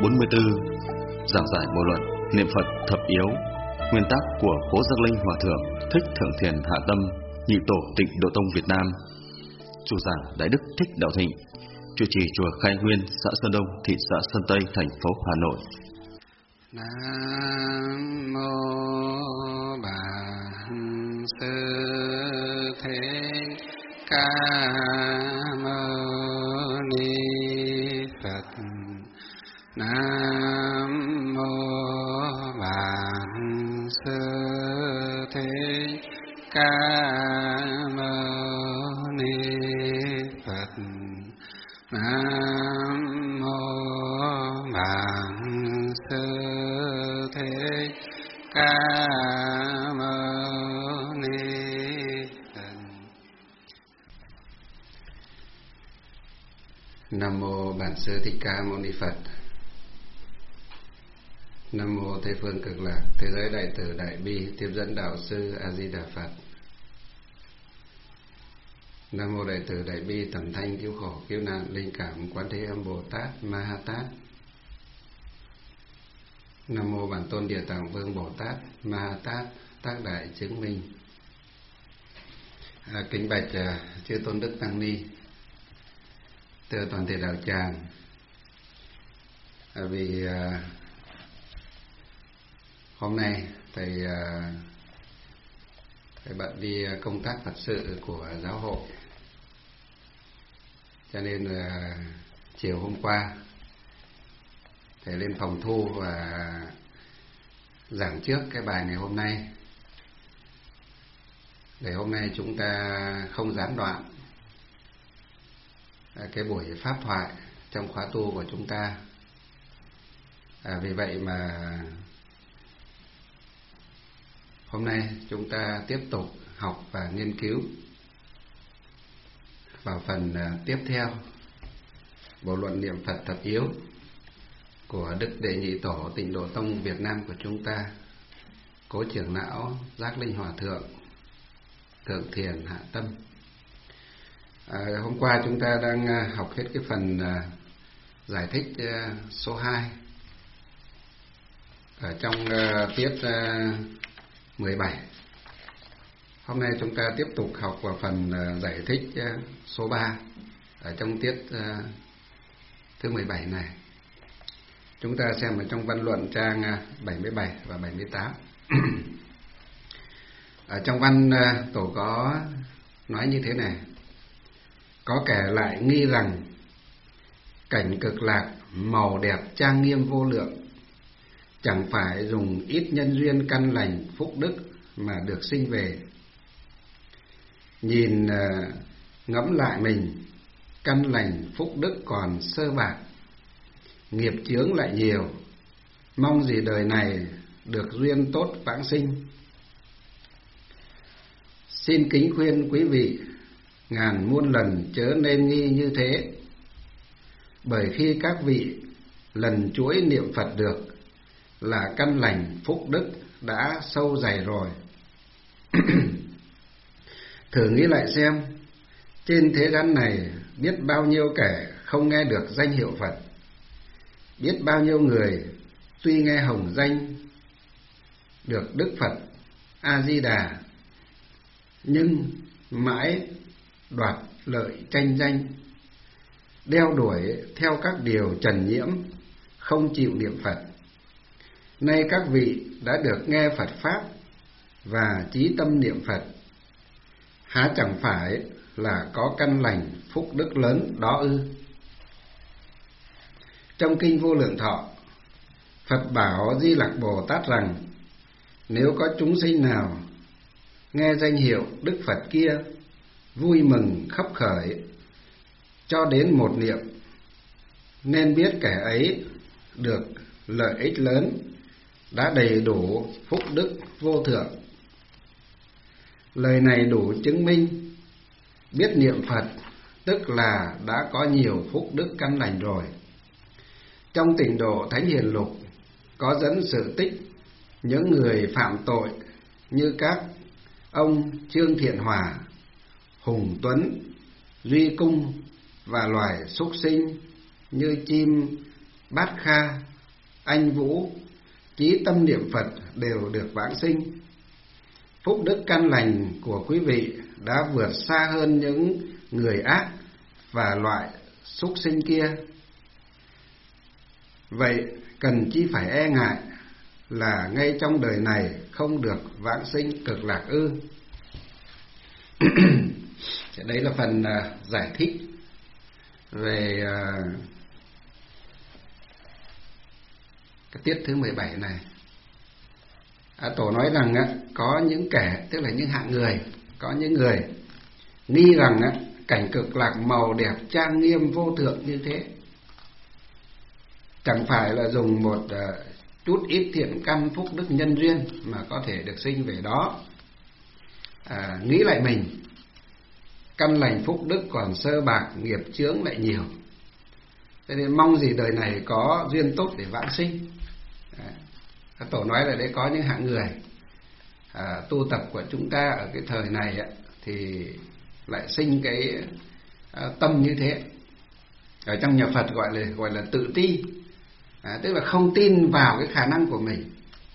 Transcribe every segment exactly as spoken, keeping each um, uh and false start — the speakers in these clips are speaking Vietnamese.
bốn mươi tư, giảng giải bộ luận niệm Phật thập yếu, nguyên tắc của Cố Giác Linh Hòa Thượng Thích Thượng Thiền Hạ Tâm, nhị tổ Tịnh Độ Tông Việt Nam. Chủ giảng Đại đức Thích Đạo Thịnh, trụ trì chùa Khai Nguyên, xã Sơn Đông, thị xã Sơn Tây, thành phố Hà Nội. Nam mô Bản Sư Thích Ca Mâu Ni Phật. Nam mô Bản Sư Thích Ca Mâu Ni Phật. Nam mô Bản Sư Thích Ca Mâu Ni Phật. Nam mô Bản Sư Thích Ca Mâu Ni Phật. Nam mô Tây phương Cực Lạc, thế giới đại từ đại bi, tiếp dẫn đạo sư A Di Đà Phật. Nam mô đại từ đại bi, tầm thanh cứu khổ cứu nạn, linh cảm Quán Thế Âm Bồ Tát Ma Ha Tát. Nam mô Bản Tôn Địa Tạng Vương Bồ Tát Ma Ha Tát, tác đại chứng minh. À, kính bạch à, chư tôn đức tăng ni, thưa toàn thể đạo tràng. À, vì à, hôm nay thầy à, thầy bận đi công tác Phật sự của giáo hội, cho nên là chiều hôm qua thầy lên phòng thu và giảng trước cái bài ngày hôm nay, để hôm nay chúng ta không gián đoạn cái buổi pháp thoại trong khóa tu của chúng ta. À, vì vậy mà hôm nay chúng ta tiếp tục học và nghiên cứu vào phần tiếp theo bộ luận niệm Phật thập yếu của Đức Đệ Nhị Tổ Tịnh Độ Tông Việt Nam của chúng ta, Cố trưởng lão Giác Linh Hòa Thượng Thượng Thiền Hạ Tâm. À, hôm qua chúng ta đang học hết cái phần giải thích số hai ở trong tiết mười bảy. Hôm nay chúng ta tiếp tục học vào phần giải thích số ba ở trong tiết thứ mười bảy này. Chúng ta xem ở trong văn luận trang bảy mươi bảy và bảy mươi tám. Ở trong văn tổ có nói như thế này: có kẻ lại nghi rằng cảnh cực lạc màu đẹp trang nghiêm vô lượng chẳng phải dùng ít nhân duyên căn lành phúc đức mà được sinh về. Nhìn ngẫm lại mình, căn lành phúc đức còn sơ bạc, nghiệp chướng lại nhiều, mong gì đời này được duyên tốt vãng sinh. Xin kính khuyên quý vị ngàn muôn lần chớ nên nghi như thế, bởi khi các vị lần chuỗi niệm Phật được là căn lành phúc đức đã sâu dày rồi. Thử nghĩ lại xem, trên thế gian này biết bao nhiêu kẻ không nghe được danh hiệu Phật, biết bao nhiêu người tuy nghe hồng danh được Đức Phật A Di Đà, nhưng mãi đoạt lợi tranh danh, đeo đuổi theo các điều trần nhiễm, không chịu niệm Phật. Nay các vị đã được nghe Phật Pháp và chí tâm niệm Phật, há chẳng phải là có căn lành phúc đức lớn đó ư? Trong Kinh Vô Lượng Thọ, Phật bảo Di Lặc Bồ Tát rằng, nếu có chúng sinh nào nghe danh hiệu Đức Phật kia vui mừng khấp khởi cho đến một niệm, nên biết kẻ ấy được lợi ích lớn, đã đầy đủ phúc đức vô thượng. Lời này đủ chứng minh biết niệm Phật tức là đã có nhiều phúc đức căn lành rồi. Trong Tịnh Độ Thánh Hiền Lục có dẫn sự tích những người phạm tội như các ông Trương Thiện Hòa, Hùng Tuấn, Duy Cung và loài súc sinh như chim bát kha, anh Vũ, chí tâm niệm Phật đều được vãng sinh. Phúc đức căn lành của quý vị đã vượt xa hơn những người ác và loại súc sinh kia. Vậy cần chi phải e ngại là ngay trong đời này không được vãng sinh cực lạc ư? Đấy là phần uh, giải thích về uh, cái tiết thứ mười bảy này. À, Tổ nói rằng á, có những kẻ, tức là những hạng người, có những người nghi rằng á, cảnh cực lạc màu đẹp trang nghiêm vô thượng như thế chẳng phải là dùng một uh, chút ít thiện căn phúc đức nhân duyên mà có thể được sinh về đó. À, nghĩ lại mình, căn lành phúc đức còn sơ bạc, nghiệp chướng lại nhiều, cho nên mong gì đời này có duyên tốt để vãng sinh. À, Tổ nói là đấy có những hạng người à, tu tập của chúng ta ở cái thời này á, thì lại sinh cái à, tâm như thế. Ở trong nhà Phật gọi là gọi là tự ti, à, tức là không tin vào cái khả năng của mình,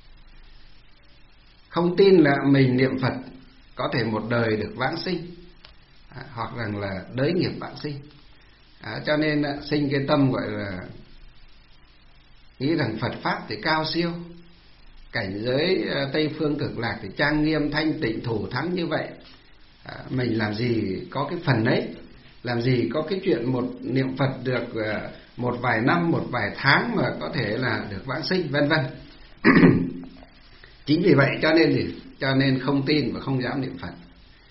không tin là mình niệm Phật có thể một đời được vãng sinh, à, hoặc rằng là đới nghiệp vãng sinh. À, cho nên à, sinh cái tâm gọi là nghĩ rằng Phật pháp thì cao siêu, cảnh giới à, Tây phương cực lạc thì trang nghiêm thanh tịnh thủ thắng như vậy, à, mình làm gì có cái phần ấy, làm gì có cái chuyện một niệm Phật được à, một vài năm, một vài tháng mà có thể là được vãng sinh, vân vân. Chính vì vậy cho nên gì? Cho nên không tin và không dám niệm Phật.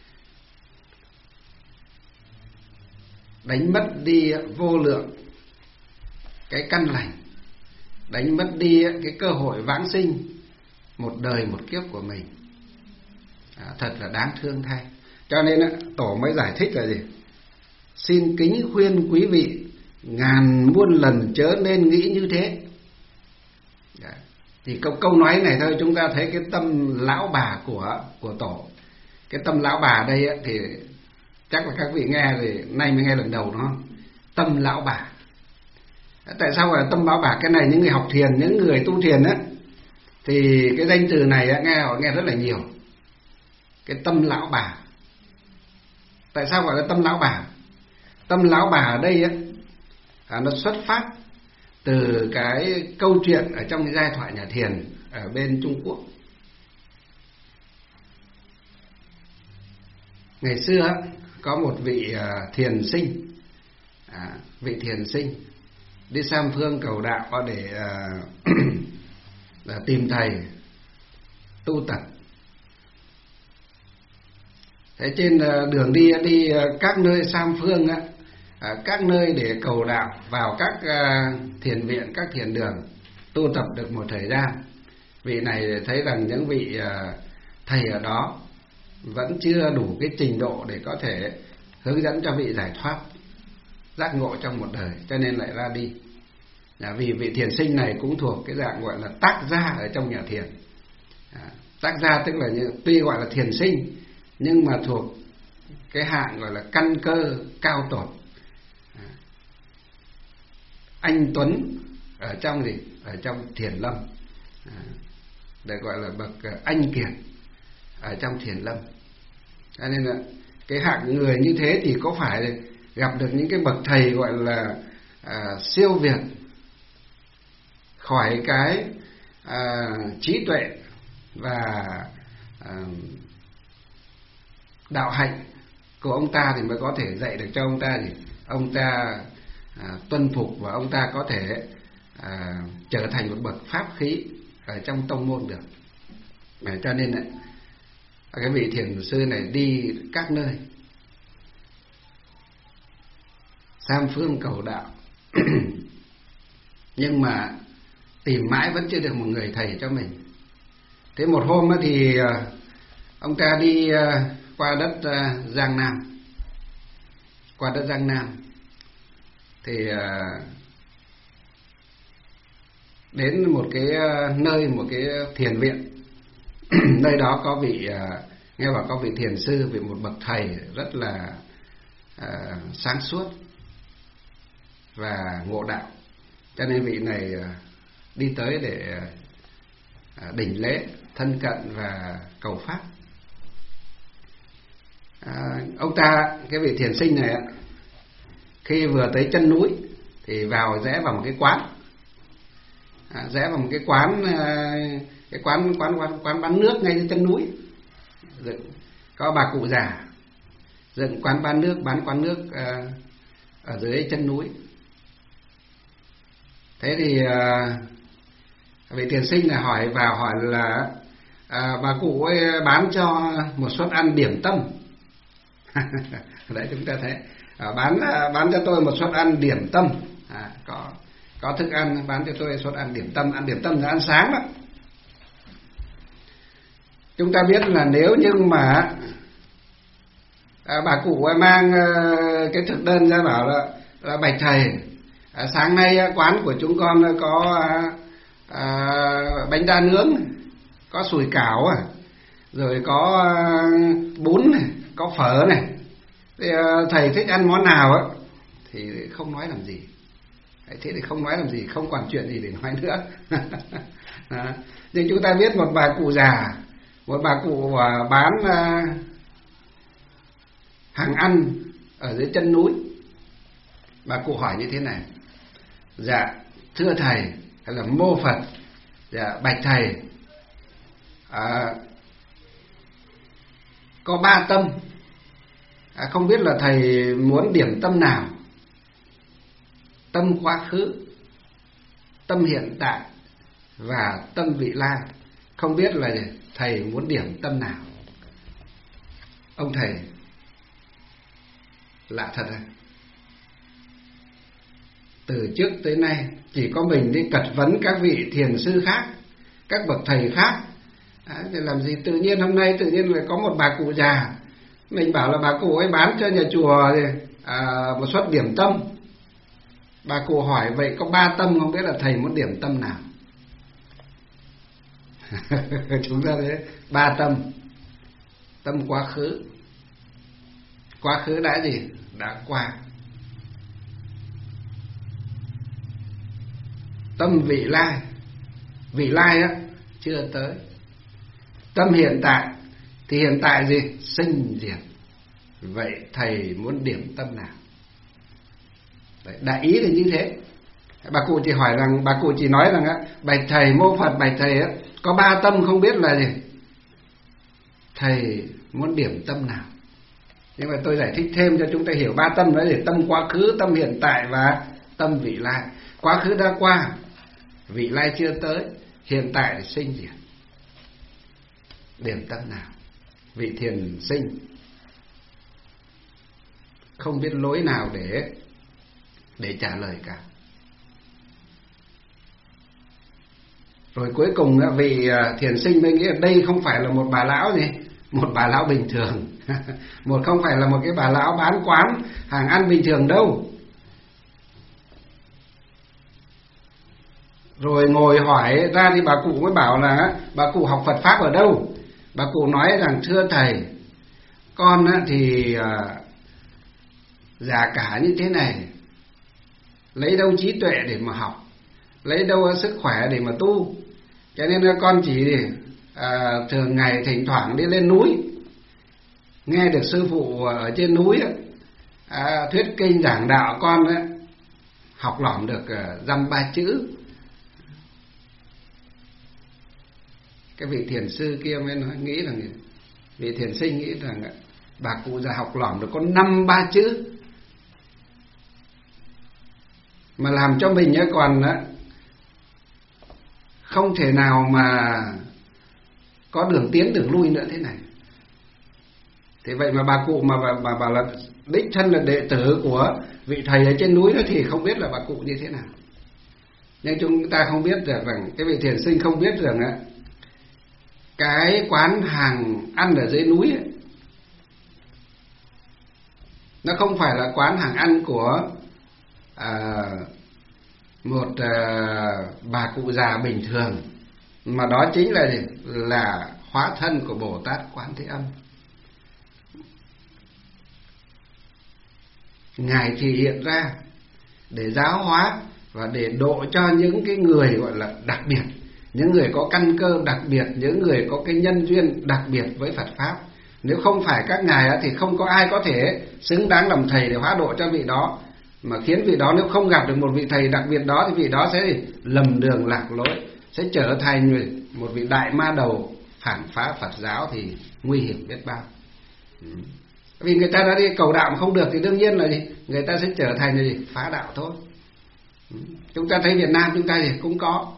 Đánh mất đi vô lượng cái căn lành, đánh mất đi cái cơ hội vãng sinh một đời một kiếp của mình, à, thật là đáng thương thay. Cho nên Tổ mới giải thích là gì? Xin kính khuyên quý vị ngàn muôn lần chớ nên nghĩ như thế. Đấy. Thì câu câu nói này thôi chúng ta thấy cái tâm lão bà của của Tổ. Cái tâm lão bà đây ấy, thì chắc là các vị nghe thì nay mới nghe lần đầu đó. Tâm lão bà. Tại sao gọi là tâm lão bà? Cái này những người học thiền, những người tu thiền á, thì cái danh từ này á, nghe họ nghe rất là nhiều. Cái tâm lão bà. Tại sao gọi là tâm lão bà? Tâm lão bà ở đây á, à, nó xuất phát từ cái câu chuyện ở trong cái giai thoại nhà thiền ở bên Trung Quốc. Ngày xưa có một vị uh, thiền sinh, à, vị thiền sinh đi Sam Phương cầu đạo để, uh, để tìm thầy tu tập. Thế trên uh, đường đi đi uh, các nơi Sam Phương á, À, các nơi để cầu đạo, vào các uh, thiền viện, các thiền đường tu tập được một thời gian. Vị này thấy rằng những vị uh, thầy ở đó vẫn chưa đủ cái trình độ để có thể hướng dẫn cho vị giải thoát giác ngộ trong một đời, cho nên lại ra đi. À, vì vị thiền sinh này cũng thuộc cái dạng gọi là tác gia ở trong nhà thiền. À, tác gia tức là như, tuy gọi là thiền sinh nhưng mà thuộc cái hạng gọi là căn cơ cao tột. Anh tuấn ở trong gì? Ở trong thiền lâm, à, để gọi là bậc anh kiệt ở trong thiền lâm. Cho nên là cái hạng người như thế thì có phải gặp được những cái bậc thầy gọi là à, siêu việt, khỏi cái à, trí tuệ và à, đạo hạnh của ông ta thì mới có thể dạy được cho ông ta gì? Ông ta À, tuân phục và ông ta có thể à, trở thành một bậc pháp khí ở trong tông môn được. À, cho nên à, cái vị thiền sư này đi các nơi Sam Phương cầu đạo nhưng mà tìm mãi vẫn chưa được một người thầy cho mình. Thế một hôm thì à, ông ta đi à, qua đất à, Giang Nam, qua đất Giang Nam thì đến một cái nơi, một cái thiền viện. Nơi đó có vị, nghe bảo có vị thiền sư, vị một bậc thầy rất là uh, sáng suốt và ngộ đạo. Cho nên vị này uh, đi tới để đỉnh lễ, thân cận và cầu pháp. À, ông ta, cái vị thiền sinh này, khi vừa tới chân núi thì vào rẽ vào một cái quán, à, rẽ vào một cái quán, cái quán quán quán quán bán nước ngay trên chân núi. Dựng, có bà cụ già dựng quán bán nước, bán quán nước à, ở dưới chân núi. Thế thì à, vị thiền sinh này hỏi vào hỏi là à, bà cụ ấy bán cho một suất ăn điểm tâm. Đấy, chúng ta thấy à, bán bán cho tôi một suất ăn điểm tâm, à, có có thức ăn bán cho tôi suất ăn điểm tâm. Ăn điểm tâm là ăn sáng đó. Chúng ta biết là nếu như mà à, bà cụ ấy mang à, cái thực đơn ra bảo là, là bạch thầy, à, sáng nay quán của chúng con có à, à, bánh đa nướng, có sủi cảo, à, rồi có à, bún này, có phở này. Thì, à, thầy thích ăn món nào á thì không nói làm gì. Thế thì không nói làm gì, không còn chuyện gì để nói nữa. Đó. Nhưng chúng ta biết một bà cụ già, một bà cụ bán à, hàng ăn ở dưới chân núi. Bà cụ hỏi như thế này: dạ thưa thầy, hay là mô Phật, dạ bạch thầy, à, có ba tâm, à, không biết là thầy muốn điểm tâm nào? Tâm quá khứ, tâm hiện tại và tâm vị lai. Không biết là thầy muốn điểm tâm nào? Ông thầy lạ thật à? Từ trước tới nay chỉ có mình đi cật vấn các vị thiền sư khác, các bậc thầy khác, à, thì làm gì tự nhiên hôm nay tự nhiên lại có một bà cụ già. Mình bảo là bà cụ ấy bán cho nhà chùa thì, à, một suất điểm tâm. Bà cụ hỏi vậy có ba tâm, không biết là thầy muốn điểm tâm nào? Chúng ta thấy ba tâm. Tâm quá khứ. Quá khứ đã gì? Đã qua. Tâm vị lai. Vị lai á chưa tới. Tâm hiện tại thì hiện tại gì? Sinh diệt. Vậy thầy muốn điểm tâm nào? Đấy, đại ý thì như thế. Bà cụ chỉ hỏi rằng, bà cụ chỉ nói rằng á, bạch thầy mô Phật, bạch thầy á, có ba tâm không biết là gì? Thầy muốn điểm tâm nào? Nhưng mà tôi giải thích thêm cho chúng ta hiểu ba tâm đó là tâm quá khứ, tâm hiện tại và tâm vị lai. Quá khứ đã qua, vị lai chưa tới, hiện tại là sinh diệt. Điểm tâm nào? Vị thiền sinh không biết lối nào để để trả lời cả. Rồi cuối cùng vị thiền sinh mới nghĩ là đây không phải là một bà lão gì, một bà lão bình thường. Một không phải là một cái bà lão bán quán hàng ăn bình thường đâu. Rồi ngồi hỏi ra thì bà cụ mới bảo là bà cụ học Phật Pháp ở đâu. Bà cụ nói rằng thưa thầy, con thì già cả như thế này, lấy đâu trí tuệ để mà học, lấy đâu sức khỏe để mà tu, cho nên con chỉ à, thường ngày thỉnh thoảng đi lên núi, nghe được sư phụ ở trên núi à, thuyết kinh giảng đạo, con ấy, học lỏm được dăm ba chữ. Cái vị thiền sư kia mới nói, nghĩ rằng vị thiền sinh nghĩ rằng bà cụ già học lỏm được có năm ba chữ, mà làm cho mình còn không thể nào mà có đường tiến đường lui nữa thế này. Thế vậy mà bà cụ mà bà, bà bảo là đích thân là đệ tử của vị thầy ở trên núi đó thì không biết là bà cụ như thế nào. Nhưng chúng ta không biết được rằng cái vị thiền sinh không biết rằng á, cái quán hàng ăn ở dưới núi ấy, nó không phải là quán hàng ăn của à, một à, bà cụ già bình thường, mà đó chính là là hóa thân của Bồ Tát Quán Thế Âm. Ngài thì hiện ra để giáo hóa và để độ cho những cái người gọi là đặc biệt, những người có căn cơ đặc biệt, những người có cái nhân duyên đặc biệt với Phật Pháp. Nếu không phải các ngài thì không có ai có thể xứng đáng làm thầy để hóa độ cho vị đó, mà khiến vị đó nếu không gặp được một vị thầy đặc biệt đó thì vị đó sẽ lầm đường lạc lối, sẽ trở thành một vị đại ma đầu phản phá Phật giáo thì nguy hiểm biết bao. Vì người ta đã đi cầu đạo mà không được thì đương nhiên là gì? Người ta sẽ trở thành là gì? Phá đạo thôi. Chúng ta thấy Việt Nam chúng ta thì cũng có.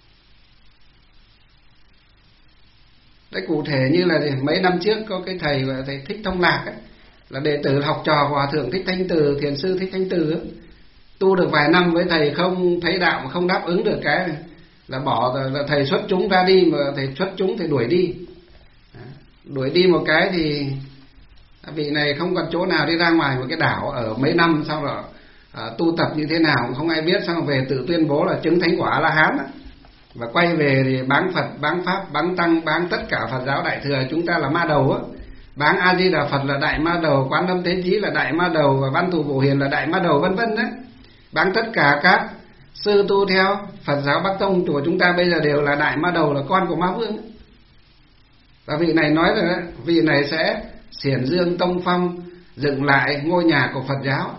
Đấy, cụ thể như là gì? Mấy năm trước có cái thầy thầy Thích Thông Lạc ấy, là đệ tử học trò của Hòa thượng Thích Thanh Từ, thiền sư Thích Thanh Từ ấy. Tu được vài năm với thầy không thấy đạo mà không đáp ứng được cái là bỏ, là thầy xuất chúng ra đi, mà thầy xuất chúng thì đuổi đi. Đuổi đi một cái thì vị này không còn chỗ nào đi ra ngoài một cái đảo ở mấy năm, sau rồi à, tu tập như thế nào cũng không ai biết, xong rồi về tự tuyên bố là chứng thánh quả A-la-hán đó. Và quay về thì bán Phật, bán Pháp, bán Tăng, bán tất cả Phật giáo Đại Thừa chúng ta là ma đầu á. Bán A Di Đà Phật là đại ma đầu, Quán Âm Thế Chí là đại ma đầu, và Văn Thù Bổ Hiền là đại ma đầu, vân vân đấy. Bán tất cả các sư tu theo Phật giáo Bắc Tông của chúng ta bây giờ đều là đại ma đầu, là con của ma vương. Và vị này nói rồi đấy, vị này sẽ xiển dương tông phong, dựng lại ngôi nhà của Phật giáo.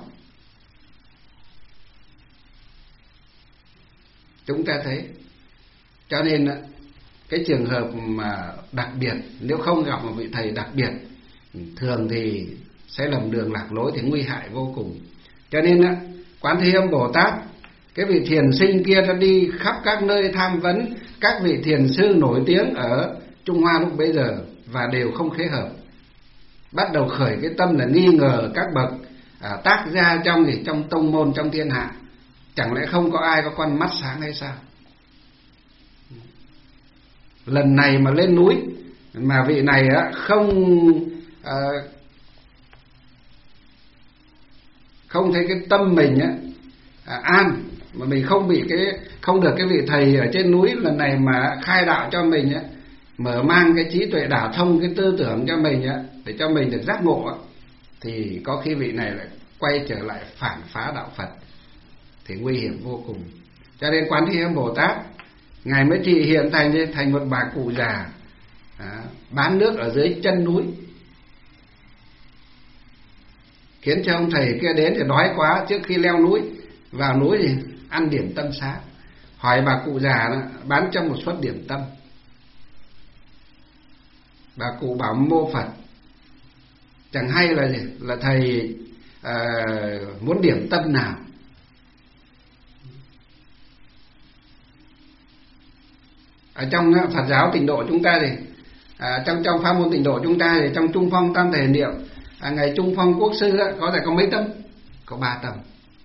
Chúng ta thấy, cho nên cái trường hợp mà đặc biệt, nếu không gặp một vị thầy đặc biệt, thường thì sẽ lầm đường lạc lối thì nguy hại vô cùng. Cho nên Quán Thế Âm Bồ Tát, cái vị thiền sinh kia đã đi khắp các nơi tham vấn các vị thiền sư nổi tiếng ở Trung Hoa lúc bấy giờ, và đều không khế hợp. Bắt đầu khởi cái tâm là nghi ngờ các bậc à, tác gia trong gì trong tông môn, trong thiên hạ, chẳng lẽ không có ai có con mắt sáng hay sao? Lần này mà lên núi mà vị này á, không à, không thấy cái tâm mình á, à, an, mà mình không bị cái không được cái vị thầy ở trên núi lần này mà khai đạo cho mình á, mở mang cái trí tuệ đả thông cái tư tưởng cho mình á, để cho mình được giác ngộ á, thì có khi vị này lại quay trở lại phản phá đạo Phật thì nguy hiểm vô cùng. Cho nên Quán Thế Âm Bồ Tát ngài mới thị hiện thành thành một bà cụ già à, bán nước ở dưới chân núi, khiến cho ông thầy kia đến thì đói quá, trước khi leo núi vào núi thì ăn điểm tâm sáng. Hỏi bà cụ già đó, bán cho một suất điểm tâm. Bà cụ bảo mô Phật, chẳng hay là gì? Là thầy à, muốn điểm tâm nào? Ở trong Phật giáo Tịnh Độ chúng ta thì à, trong trong pháp môn Tịnh Độ chúng ta thì trong Trung Phong Tam Thể Niệm à, ngày Trung Phong Quốc sư đó, có thể có mấy tâm? Có ba tâm.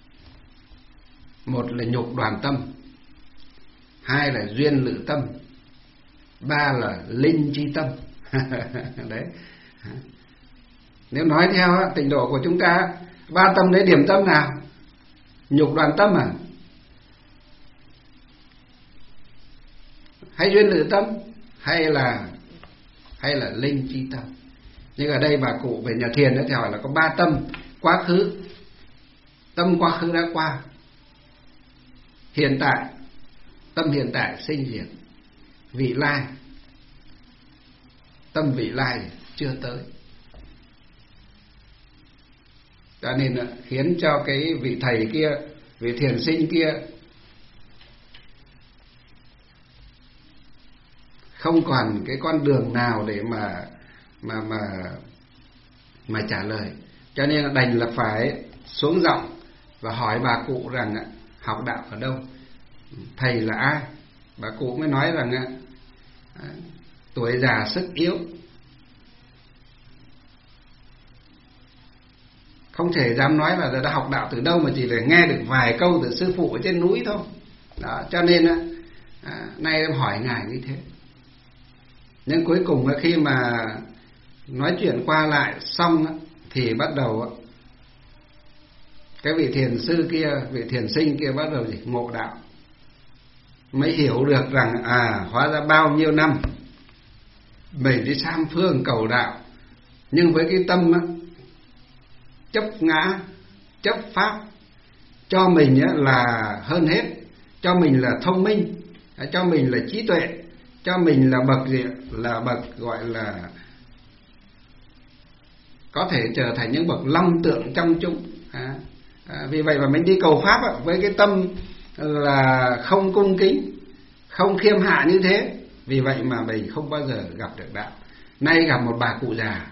Một là nhục đoàn tâm, hai là duyên lự tâm, ba là linh chi tâm. Đấy. Nếu nói theo Tịnh Độ của chúng ta, ba tâm đấy điểm tâm nào? Nhục đoàn tâm à? Hay duyên lự tâm, hay là hay là linh chi tâm? Nhưng ở đây bà cụ về nhà thiền đó thì hỏi là có ba tâm: quá khứ, tâm quá khứ đã qua; hiện tại, tâm hiện tại sinh diệt; vị lai, tâm vị lai chưa tới. Cho nên khiến cho cái vị thầy kia, vị thiền sinh kia không còn cái con đường nào để mà mà mà mà trả lời. Cho nên đành là phải xuống giọng và hỏi bà cụ rằng học đạo ở đâu, thầy là ai. Bà cụ mới nói rằng tuổi già sức yếu, không thể dám nói là đã học đạo từ đâu, mà chỉ là nghe được vài câu từ sư phụ ở trên núi thôi. Đó, cho nên à, nay em hỏi ngài như thế. Nhưng cuối cùng khi mà nói chuyện qua lại xong thì bắt đầu cái vị thiền sư kia, vị thiền sinh kia bắt đầu gì? Ngộ đạo, mới hiểu được rằng à hóa ra bao nhiêu năm mình đi sam phương cầu đạo, nhưng với cái tâm á, chấp ngã, chấp pháp, cho mình là hơn hết, cho mình là thông minh, cho mình là trí tuệ, cho mình là bậc gì, là bậc gọi là có thể trở thành những bậc long tượng trong chúng. À, à, vì vậy mà mình đi cầu pháp với cái tâm là không cung kính, không khiêm hạ như thế, vì vậy mà mình không bao giờ gặp được đạo. Nay gặp một bà cụ già,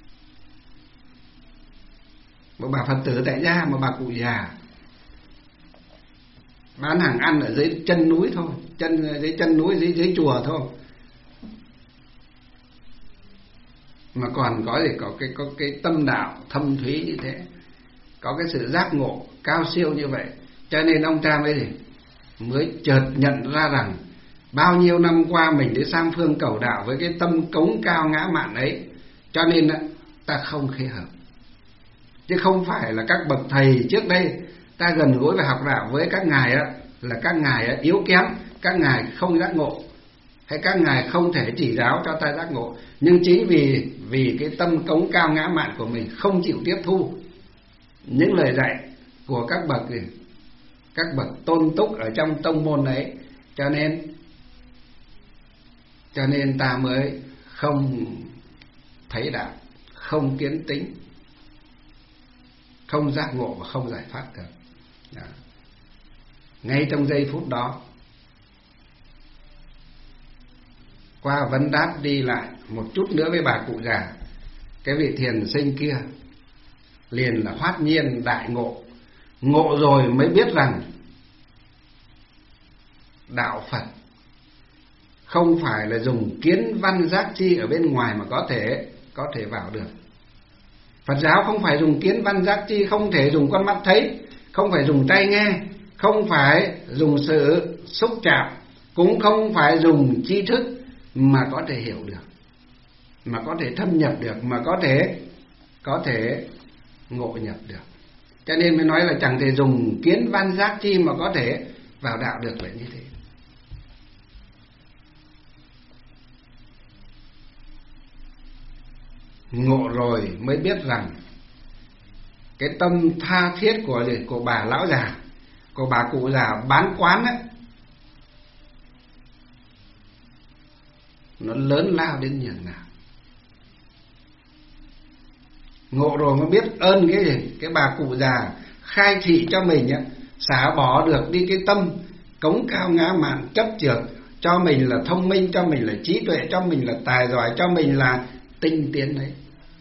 một bà Phật tử tại gia, một bà cụ già bán hàng ăn ở dưới chân núi thôi, chân dưới chân núi dưới dưới chùa thôi, mà còn có gì có cái có cái tâm đạo thâm thúy như thế, có cái sự giác ngộ cao siêu như vậy, cho nên ông cha mới gì mới chợt nhận ra rằng bao nhiêu năm qua mình đi sang phương cầu đạo với cái tâm cống cao ngã mạn ấy, cho nên ta không khế hợp. Chứ không phải là các bậc thầy trước đây ta gần gũi và học đạo với các ngài á, là các ngài á, yếu kém, các ngài không giác ngộ, hay các ngài không thể chỉ giáo cho ta giác ngộ. Nhưng chính vì vì cái tâm cống cao ngã mạn của mình không chịu tiếp thu những lời dạy của các bậc các bậc tôn túc ở trong tông môn ấy, cho nên cho nên ta mới không thấy đạo, không kiến tính, không giác ngộ và không giải thoát được. Đó. Ngay trong giây phút đó, qua vấn đáp đi lại một chút nữa với bà cụ già, cái vị thiền sinh kia liền là hoát nhiên đại ngộ. Ngộ rồi mới biết rằng đạo Phật không phải là dùng kiến văn giác chi ở bên ngoài mà có thể có thể vào được. Phật giáo không phải dùng kiến văn giác chi, không thể dùng con mắt thấy, không phải dùng tai nghe, không phải dùng sự xúc chạm, cũng không phải dùng tri thức mà có thể hiểu được, mà có thể thâm nhập được, mà có thể có thể ngộ nhập được. Cho nên mới nói là chẳng thể dùng kiến văn giác chi mà có thể vào đạo được là như thế. Ngộ rồi mới biết rằng cái tâm tha thiết của của bà lão già, của bà cụ già bán quán ấy, nó lớn lao đến nhường nào. Ngộ rồi mới biết ơn cái gì, cái bà cụ già khai thị cho mình ấy, xả bỏ được đi cái tâm cống cao ngã mạn chấp chược, cho mình là thông minh, cho mình là trí tuệ, cho mình là tài giỏi, cho mình là tinh tiến đấy.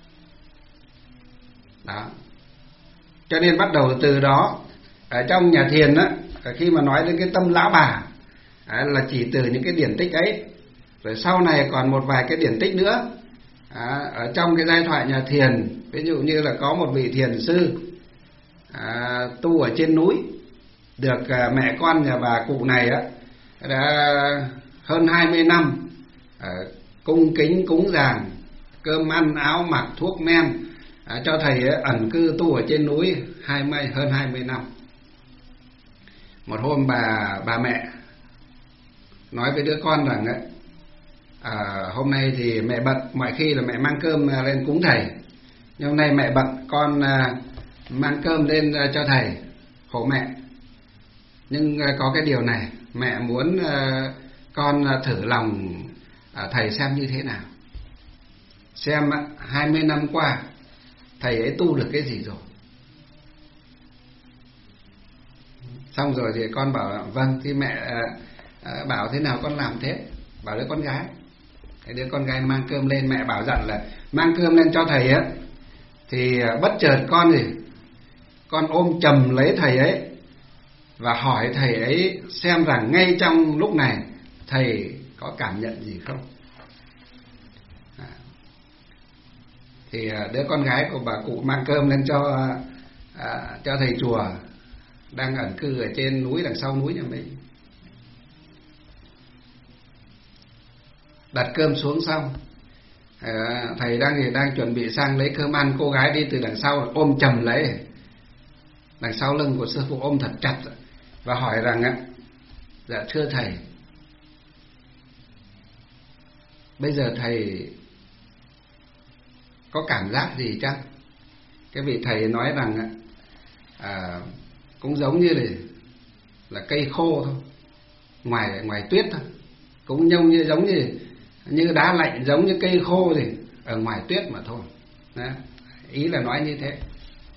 Đó. Cho nên bắt đầu từ đó, ở trong nhà thiền á, khi mà nói đến cái tâm lão bà là chỉ từ những cái điển tích ấy. Rồi sau này còn một vài cái điển tích nữa. À, ở trong cái giai thoại nhà thiền, ví dụ như là có một vị thiền sư à, tu ở trên núi, được à, mẹ con nhà bà cụ này á đã hơn hai mươi năm à, cung kính cúng dường, cơm ăn áo mặc thuốc men à, cho thầy ấy, ẩn cư tu ở trên núi hai mươi, hơn hai mươi năm. Một hôm bà bà mẹ nói với đứa con rằng ấy, à, hôm nay thì mẹ bận, mọi khi là mẹ mang cơm lên cúng thầy, nhưng hôm nay mẹ bận, con à, mang cơm lên cho thầy, khổ mẹ. Nhưng à, có cái điều này, mẹ muốn à, con thử lòng à, thầy xem như thế nào, xem à, hai mươi năm qua thầy ấy tu được cái gì rồi. Xong rồi thì con bảo vâng, thì mẹ à, à, bảo thế nào con làm thế. Bảo đứa con gái, cái đứa con gái mang cơm lên, mẹ bảo dặn là mang cơm lên cho thầy á, thì bất chợt con gì con ôm chầm lấy thầy ấy và hỏi thầy ấy xem rằng ngay trong lúc này thầy có cảm nhận gì không. À, thì đứa con gái của bà cụ mang cơm lên cho à, cho thầy chùa đang ẩn cư ở trên núi, đằng sau núi nhà mình. Đặt cơm xuống xong, à, thầy đang thì đang chuẩn bị sang lấy cơm ăn, cô gái đi từ đằng sau ôm chầm lấy đằng sau lưng của sư phụ, ôm thật chặt và hỏi rằng á, dạ thưa thầy, bây giờ thầy có cảm giác gì chăng? Cái vị thầy nói rằng á, à, cũng giống như là là cây khô thôi, ngoài ngoài tuyết thôi, cũng nhông như giống như như đá lạnh, giống như cây khô thì ở ngoài tuyết mà thôi. Đó. Ý là nói như thế.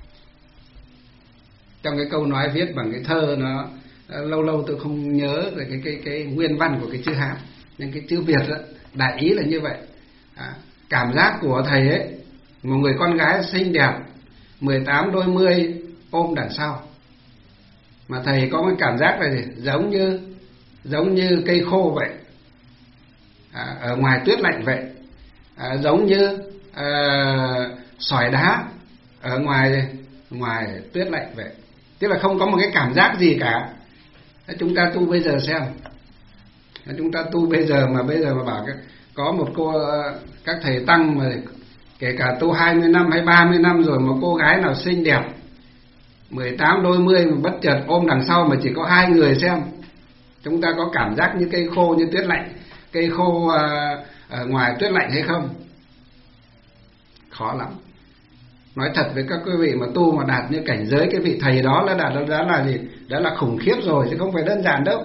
Trong cái câu nói viết bằng cái thơ, nó lâu lâu tôi không nhớ về cái cái cái nguyên văn của cái chữ Hán, nhưng cái chữ Việt đó, đại ý là như vậy. À, cảm giác của thầy ấy, một người con gái xinh đẹp, mười tám đôi mươi ôm đằng sau, mà thầy có cái cảm giác là gì? Giống như giống như cây khô vậy, à, ở ngoài tuyết lạnh vậy, à, giống như à, sỏi đá ở ngoài ngoài tuyết lạnh vậy. Tức là không có một cái cảm giác gì cả. Chúng ta tu bây giờ xem, chúng ta tu bây giờ mà bây giờ mà bảo cái, có một cô, các thầy tăng mà kể cả tu hai mươi năm hay ba mươi năm rồi, một cô gái nào xinh đẹp mười tám đôi mươi mà bất chợt ôm đằng sau mà chỉ có hai người xem, chúng ta có cảm giác như cây khô, như tuyết lạnh, cây khô à, ở ngoài tuyết lạnh hay không? Khó lắm. Nói thật với các quý vị, mà tu mà đạt như cảnh giới cái vị thầy đó là đạt đó là gì? Đó là khủng khiếp rồi, chứ không phải đơn giản đâu.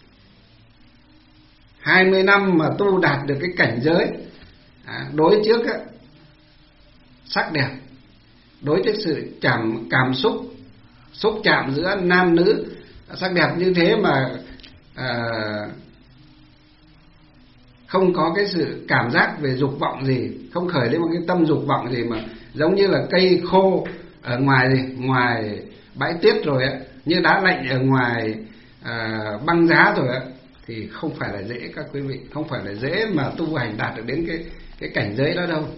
Hai mươi năm mà tu đạt được cái cảnh giới à, đối trước á, sắc đẹp, đối trước sự cảm cảm xúc xúc chạm giữa nam nữ, sắc đẹp như thế mà à, không có cái sự cảm giác về dục vọng gì, không khởi lên một cái tâm dục vọng gì, mà giống như là cây khô ở ngoài gì, ngoài bãi tuyết rồi á, như đá lạnh ở ngoài à, băng giá rồi á, thì không phải là dễ các quý vị, không phải là dễ mà tu hành đạt được đến cái cái cảnh giới đó đâu.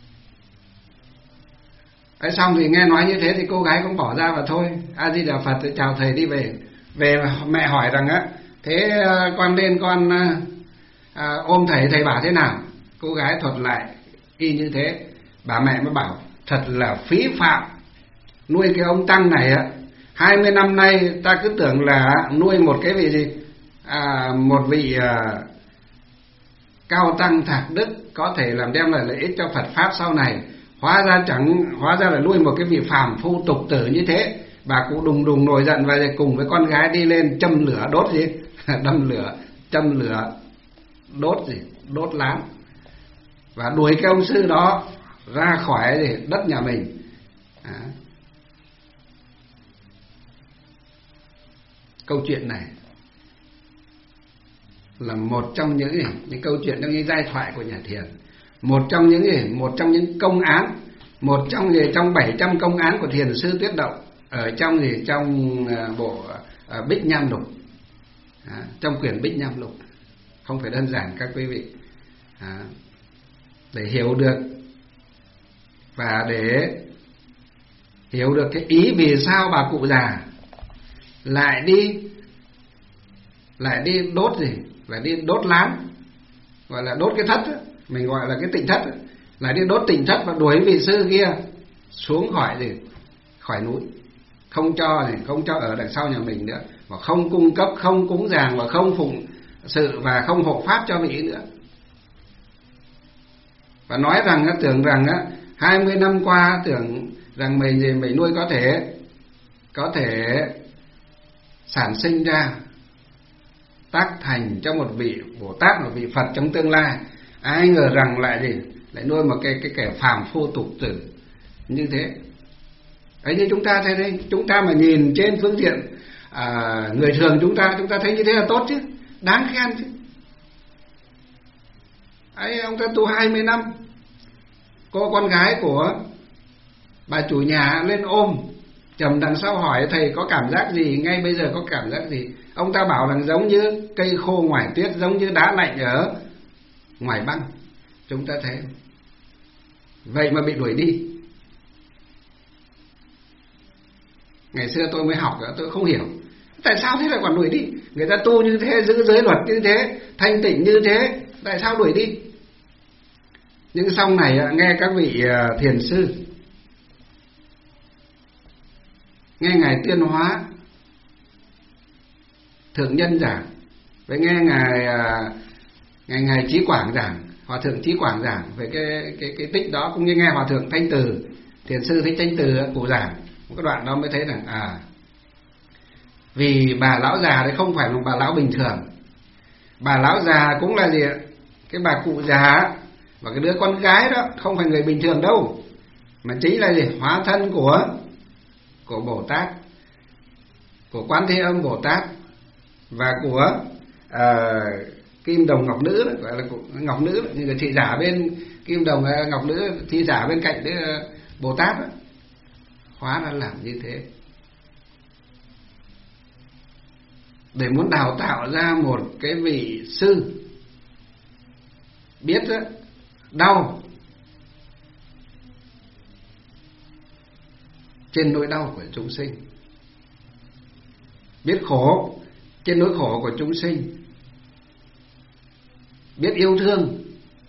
Ấy xong thì nghe nói như thế thì cô gái cũng bỏ ra và thôi, A Di Đà Phật, chào thầy đi về. Về mẹ hỏi rằng á, thế con lên con à, ôm thầy, thầy bảo thế nào? Cô gái thuật lại y như thế. Bà mẹ mới bảo thật là phí phạm, nuôi cái ông tăng này á, hai mươi năm nay ta cứ tưởng là nuôi một cái vị gì, à, một vị à, cao tăng thạc đức có thể làm đem lại lợi ích cho Phật pháp sau này, hóa ra chẳng hóa ra là nuôi một cái vị phàm phu tục tử như thế. Bà cụ đùng đùng nổi giận và cùng với con gái đi lên châm lửa đốt gì đâm lửa châm lửa đốt gì đốt lán, và đuổi cái ông sư đó ra khỏi gì đất nhà mình. À. Câu chuyện này là một trong những những câu chuyện trong những giai thoại của nhà thiền, một trong những một trong những công án, một trong trong bảy trăm công án của thiền sư Tuyết Động ở trong gì trong bộ uh, Bích Nham Lục, à, trong quyển Bích Nham Lục. Không phải đơn giản các quý vị. À, để hiểu được và để hiểu được cái ý vì sao bà cụ già lại đi lại đi đốt gì, lại đi đốt lán, gọi là đốt cái thất ấy. Mình gọi là cái tịnh thất ấy. Lại đi đốt tịnh thất và đuổi vị sư kia xuống khỏi gì khỏi núi, không cho gì không cho ở đằng sau nhà mình nữa, và không cung cấp, không cúng dường và không phụng sự và không hộ pháp cho vị nữa. Và nói rằng tưởng rằng á hai mươi năm qua tưởng rằng mình gì mình nuôi có thể có thể sản sinh ra tác thành cho một vị Bồ Tát, một vị Phật trong tương lai. Ai ngờ rằng lại gì lại nuôi một cái cái kẻ phàm phu tục tử như thế. Ấy như chúng ta thấy đây, chúng ta mà nhìn trên phương diện à, người thường chúng ta chúng ta thấy như thế là tốt chứ, đáng khen chứ. Ấy ông ta tu hai mươi năm, cô con gái của bà chủ nhà lên ôm chầm đằng sau hỏi thầy có cảm giác gì, ngay bây giờ có cảm giác gì? Ông ta bảo rằng giống như cây khô ngoài tuyết, giống như đá lạnh ở ngoài băng. Chúng ta thấy vậy mà bị đuổi đi. Ngày xưa tôi mới học, tôi không hiểu tại sao thế lại còn đuổi đi. Người ta tu như thế, giữ giới luật như thế, thanh tịnh như thế, tại sao đuổi đi? Nhưng sau này nghe các vị thiền sư, nghe ngài Tuyên Hóa thượng nhân giảng, với nghe ngài ngài ngài Chí Quảng giảng, hòa thượng Chí Quảng giảng về cái cái cái tích đó, cũng như nghe hòa thượng Thanh Từ, thiền sư Thích Thanh Từ cụ giảng một cái đoạn đó, mới thấy rằng à Vì bà lão già đấy không phải là bà lão bình thường. Bà lão già cũng là gì ạ? Cái bà cụ già và cái đứa con gái đó không phải người bình thường đâu, mà chính là gì? Hóa thân của của Bồ Tát, của Quán Thế Âm Bồ Tát và của uh, Kim Đồng Ngọc Nữ đó, gọi là Ngọc Nữ đó, như là thị giả bên Kim Đồng Ngọc Nữ, thị giả bên cạnh đấy Bồ Tát đó. Hóa ra làm như thế để muốn đào tạo ra một cái vị sư biết đó, đau trên nỗi đau của chúng sinh, biết khổ trên nỗi khổ của chúng sinh, biết yêu thương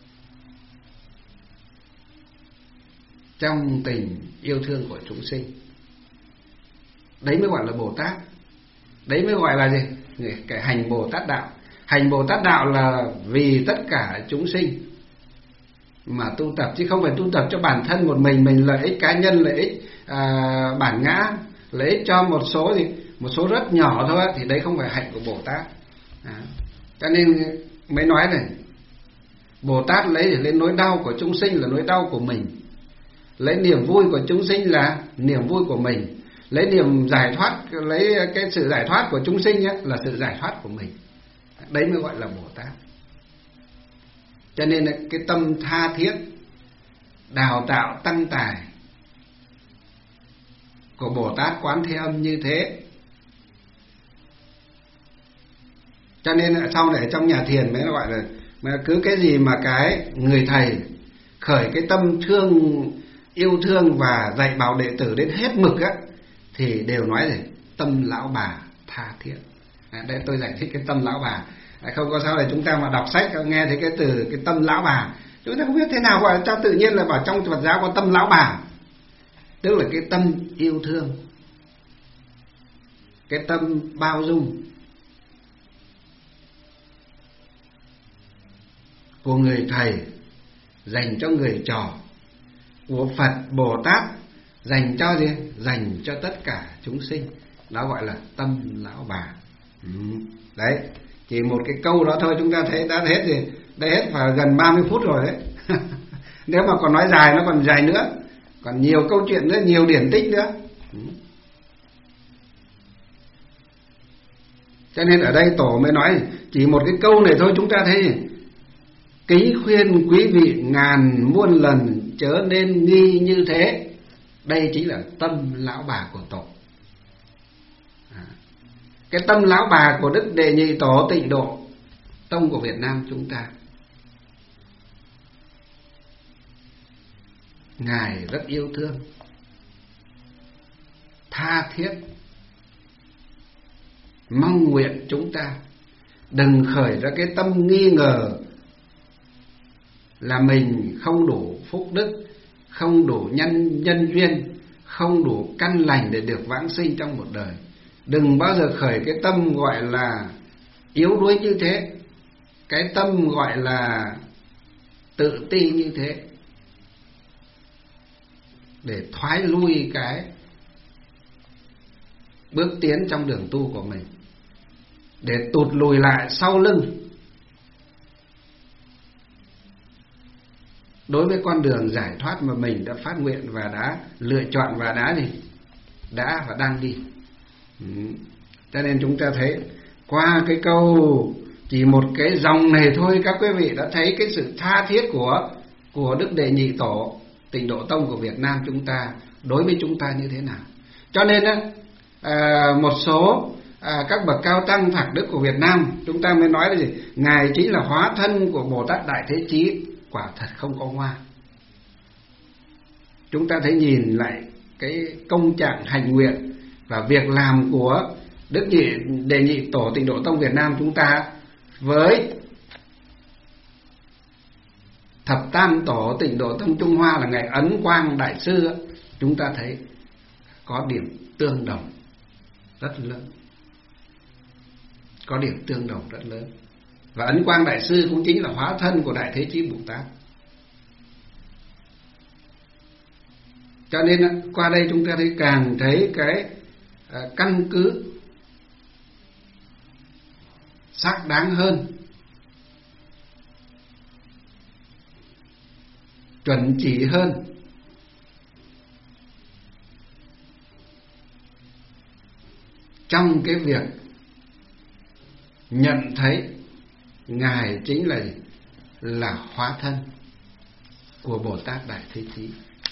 trong tình yêu thương của chúng sinh. Đấy mới gọi là Bồ Tát. Đấy mới gọi là gì? Cái hành Bồ Tát đạo. Hành Bồ Tát đạo là vì tất cả chúng sinh mà tu tập, chứ không phải tu tập cho bản thân một mình mình, lợi ích cá nhân, lợi ích à, bản ngã, lợi ích cho một số gì, một số rất nhỏ thôi, thì đấy không phải hạnh của Bồ Tát. À, cho nên mới nói này, Bồ Tát lấy lên nỗi đau của chúng sinh là nỗi đau của mình, lấy niềm vui của chúng sinh là niềm vui của mình, lấy niềm giải thoát, lấy cái sự giải thoát của chúng sinh ấy, là sự giải thoát của mình. Đấy mới gọi là Bồ Tát. Cho nên là cái tâm tha thiết đào tạo tăng tài của Bồ Tát Quán Thế Âm như thế. Cho nên là sau này trong nhà thiền mới gọi là, mà cứ cái gì mà cái người thầy khởi cái tâm thương, yêu thương và dạy bảo đệ tử đến hết mực á, thì đều nói gì? Tâm lão bà tha thiết. À, đây tôi giải thích cái tâm lão bà. À, không có sao để chúng ta mà đọc sách nghe thấy cái từ cái tâm lão bà, chúng ta không biết thế nào gọi cho tự nhiên là bảo trong Phật giáo có tâm lão bà, tức là cái tâm yêu thương, cái tâm bao dung của người thầy dành cho người trò, của Phật Bồ Tát dành cho gì? Dành cho tất cả chúng sinh. Đó gọi là tâm lão bà. Ừ. Đấy, chỉ một cái câu đó thôi chúng ta thấy đã hết gì, đã hết vào gần ba mươi phút rồi đấy. Nếu mà còn nói dài nó còn dài nữa, còn nhiều câu chuyện nữa, nhiều điển tích nữa. Ừ. Cho nên ở đây tổ mới nói chỉ một cái câu này thôi chúng ta thấy kính khuyên quý vị ngàn muôn lần chớ nên nghi như thế. Đây chính là tâm lão bà của tổ. À, cái tâm lão bà của Đức Đệ Nhị Tổ Tịnh Độ Tông của Việt Nam chúng ta. Ngài rất yêu thương, tha thiết, mong nguyện chúng ta đừng khởi ra cái tâm nghi ngờ là mình không đủ phúc đức, không đủ nhân nhân duyên, không đủ căn lành để được vãng sinh trong một đời. Đừng bao giờ khởi cái tâm gọi là yếu đuối như thế, cái tâm gọi là tự ti như thế, để thoái lui cái bước tiến trong đường tu của mình, để tụt lùi lại sau lưng đối với con đường giải thoát mà mình đã phát nguyện và đã lựa chọn và đã gì đã và đang đi. Ừ. Cho nên chúng ta thấy qua cái câu chỉ một cái dòng này thôi, các quý vị đã thấy cái sự tha thiết của của Đức Đệ Nhị Tổ Tịnh Độ Tông của Việt Nam chúng ta đối với chúng ta như thế nào. Cho nên á, à, một số à, các bậc cao tăng thạc đức của Việt Nam chúng ta mới nói là gì? Ngài chính là hóa thân của Bồ Tát Đại Thế Chí. Quả thật không có ngoa. Chúng ta thấy nhìn lại cái công trạng hành nguyện và việc làm của Đức Nhị Đệ Nhị Tổ Tịnh Độ Tông Việt Nam chúng ta với Thập Tam Tổ Tịnh Độ Tông Trung Hoa là Ngài Ấn Quang Đại Sư, chúng ta thấy có điểm tương đồng rất lớn, có điểm tương đồng rất lớn. Và Ấn Quang Đại Sư cũng chính là hóa thân của Đại Thế Chí Bồ Tát. Cho nên qua đây chúng ta thấy càng thấy cái căn cứ xác đáng hơn, chuẩn chỉ hơn. Trong cái việc nhận thấy Ngài chính là là hóa thân của Bồ Tát Đại Thế Chí.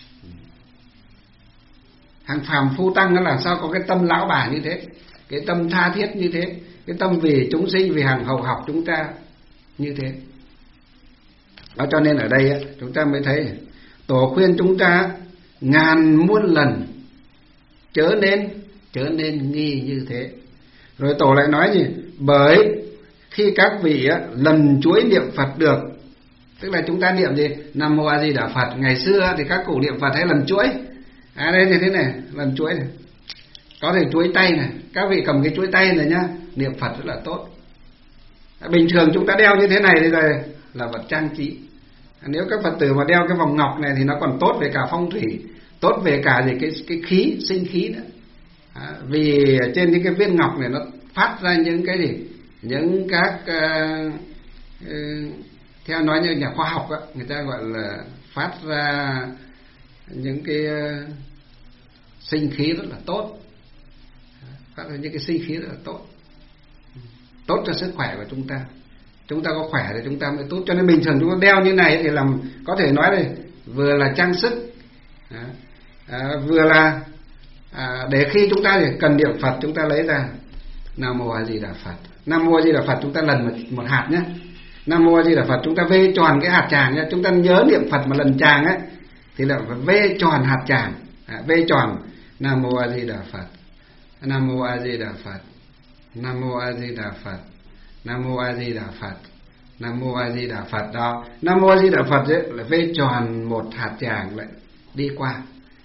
Hàng phàm phu tăng nó làm sao có cái tâm lão bà như thế, cái tâm tha thiết như thế, cái tâm vì chúng sinh, vì hàng hầu học chúng ta như thế. Đó, cho nên ở đây á, chúng ta mới thấy Tổ khuyên chúng ta ngàn muôn lần chớ nên chớ nên nghi như thế. Rồi Tổ lại nói gì? Bởi khi các vị á, lần chuỗi niệm Phật được, tức là chúng ta niệm gì? Nam Mô A Di Đà Phật. Ngày xưa thì các cụ niệm Phật hay lần chuỗi. À đây thì thế này, lần chuỗi này. Có thể chuỗi tay này, các vị cầm cái chuỗi tay này nhá, niệm Phật rất là tốt. Bình thường chúng ta đeo như thế này thì là, là vật trang trí. Nếu các Phật tử mà đeo cái vòng ngọc này thì nó còn tốt về cả phong thủy, tốt về cả gì cái cái khí, sinh khí nữa. À, vì trên những cái viên ngọc này nó phát ra những cái gì, những các uh, uh, theo nói như nhà khoa học á, người ta gọi là phát ra những cái uh, sinh khí rất là tốt, phát ra những cái sinh khí rất là tốt, tốt cho sức khỏe của chúng ta. Chúng ta có khỏe thì chúng ta mới tốt. Cho nên bình thường chúng ta đeo như này thì làm, có thể nói là vừa là trang sức, à, à, vừa là à, để khi chúng ta cần niệm Phật chúng ta lấy ra Nam Mô A Di Đà Phật. Nam Mô A Di Đà Phật chúng ta lần một, một hạt nhé. Nam Mô A Di Đà Phật chúng ta vê tròn cái hạt tràng nhé. Chúng ta nhớ niệm Phật mà lần tràng ấy thì là phải vê tròn hạt tràng, à, vê tròn Nam Mô A Di Đà Phật, Nam Mô A Di Đà Phật, Nam Mô A Di Đà Phật, Nam Mô A Di Đà Phật, Nam Mô A Di Đà Phật. Đó, Nam Mô A Di Đà Phật ấy, là vê tròn một hạt tràng lại đi qua.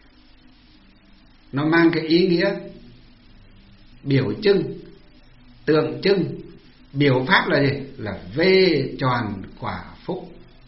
Nó mang cái ý nghĩa biểu trưng, tượng trưng, biểu pháp là gì? Là vê tròn quả phúc.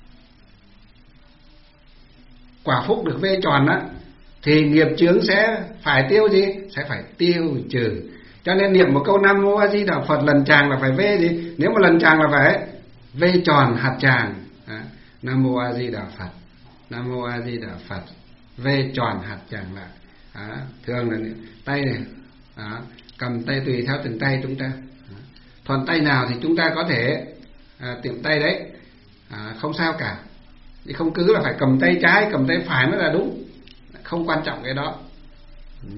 Quả phúc được vê tròn á thì nghiệp chướng sẽ phải tiêu gì? Sẽ phải tiêu trừ. Cho nên niệm một câu Nam Mô A Di Đà Phật lần tràng là phải vê gì? Nếu mà lần tràng là phải vê tròn hạt tràng. À, Nam Mô A Di Đà Phật, Nam Mô A Di Đà Phật, vê tròn hạt tràng lại. À, thường là tay này, à, cầm tay tùy theo từng tay chúng ta. À, thuận tay nào thì chúng ta có thể à, tiệm tay đấy, à, không sao cả. Thì không cứ là phải cầm tay trái, cầm tay phải mới là đúng, không quan trọng cái đó. Ừ.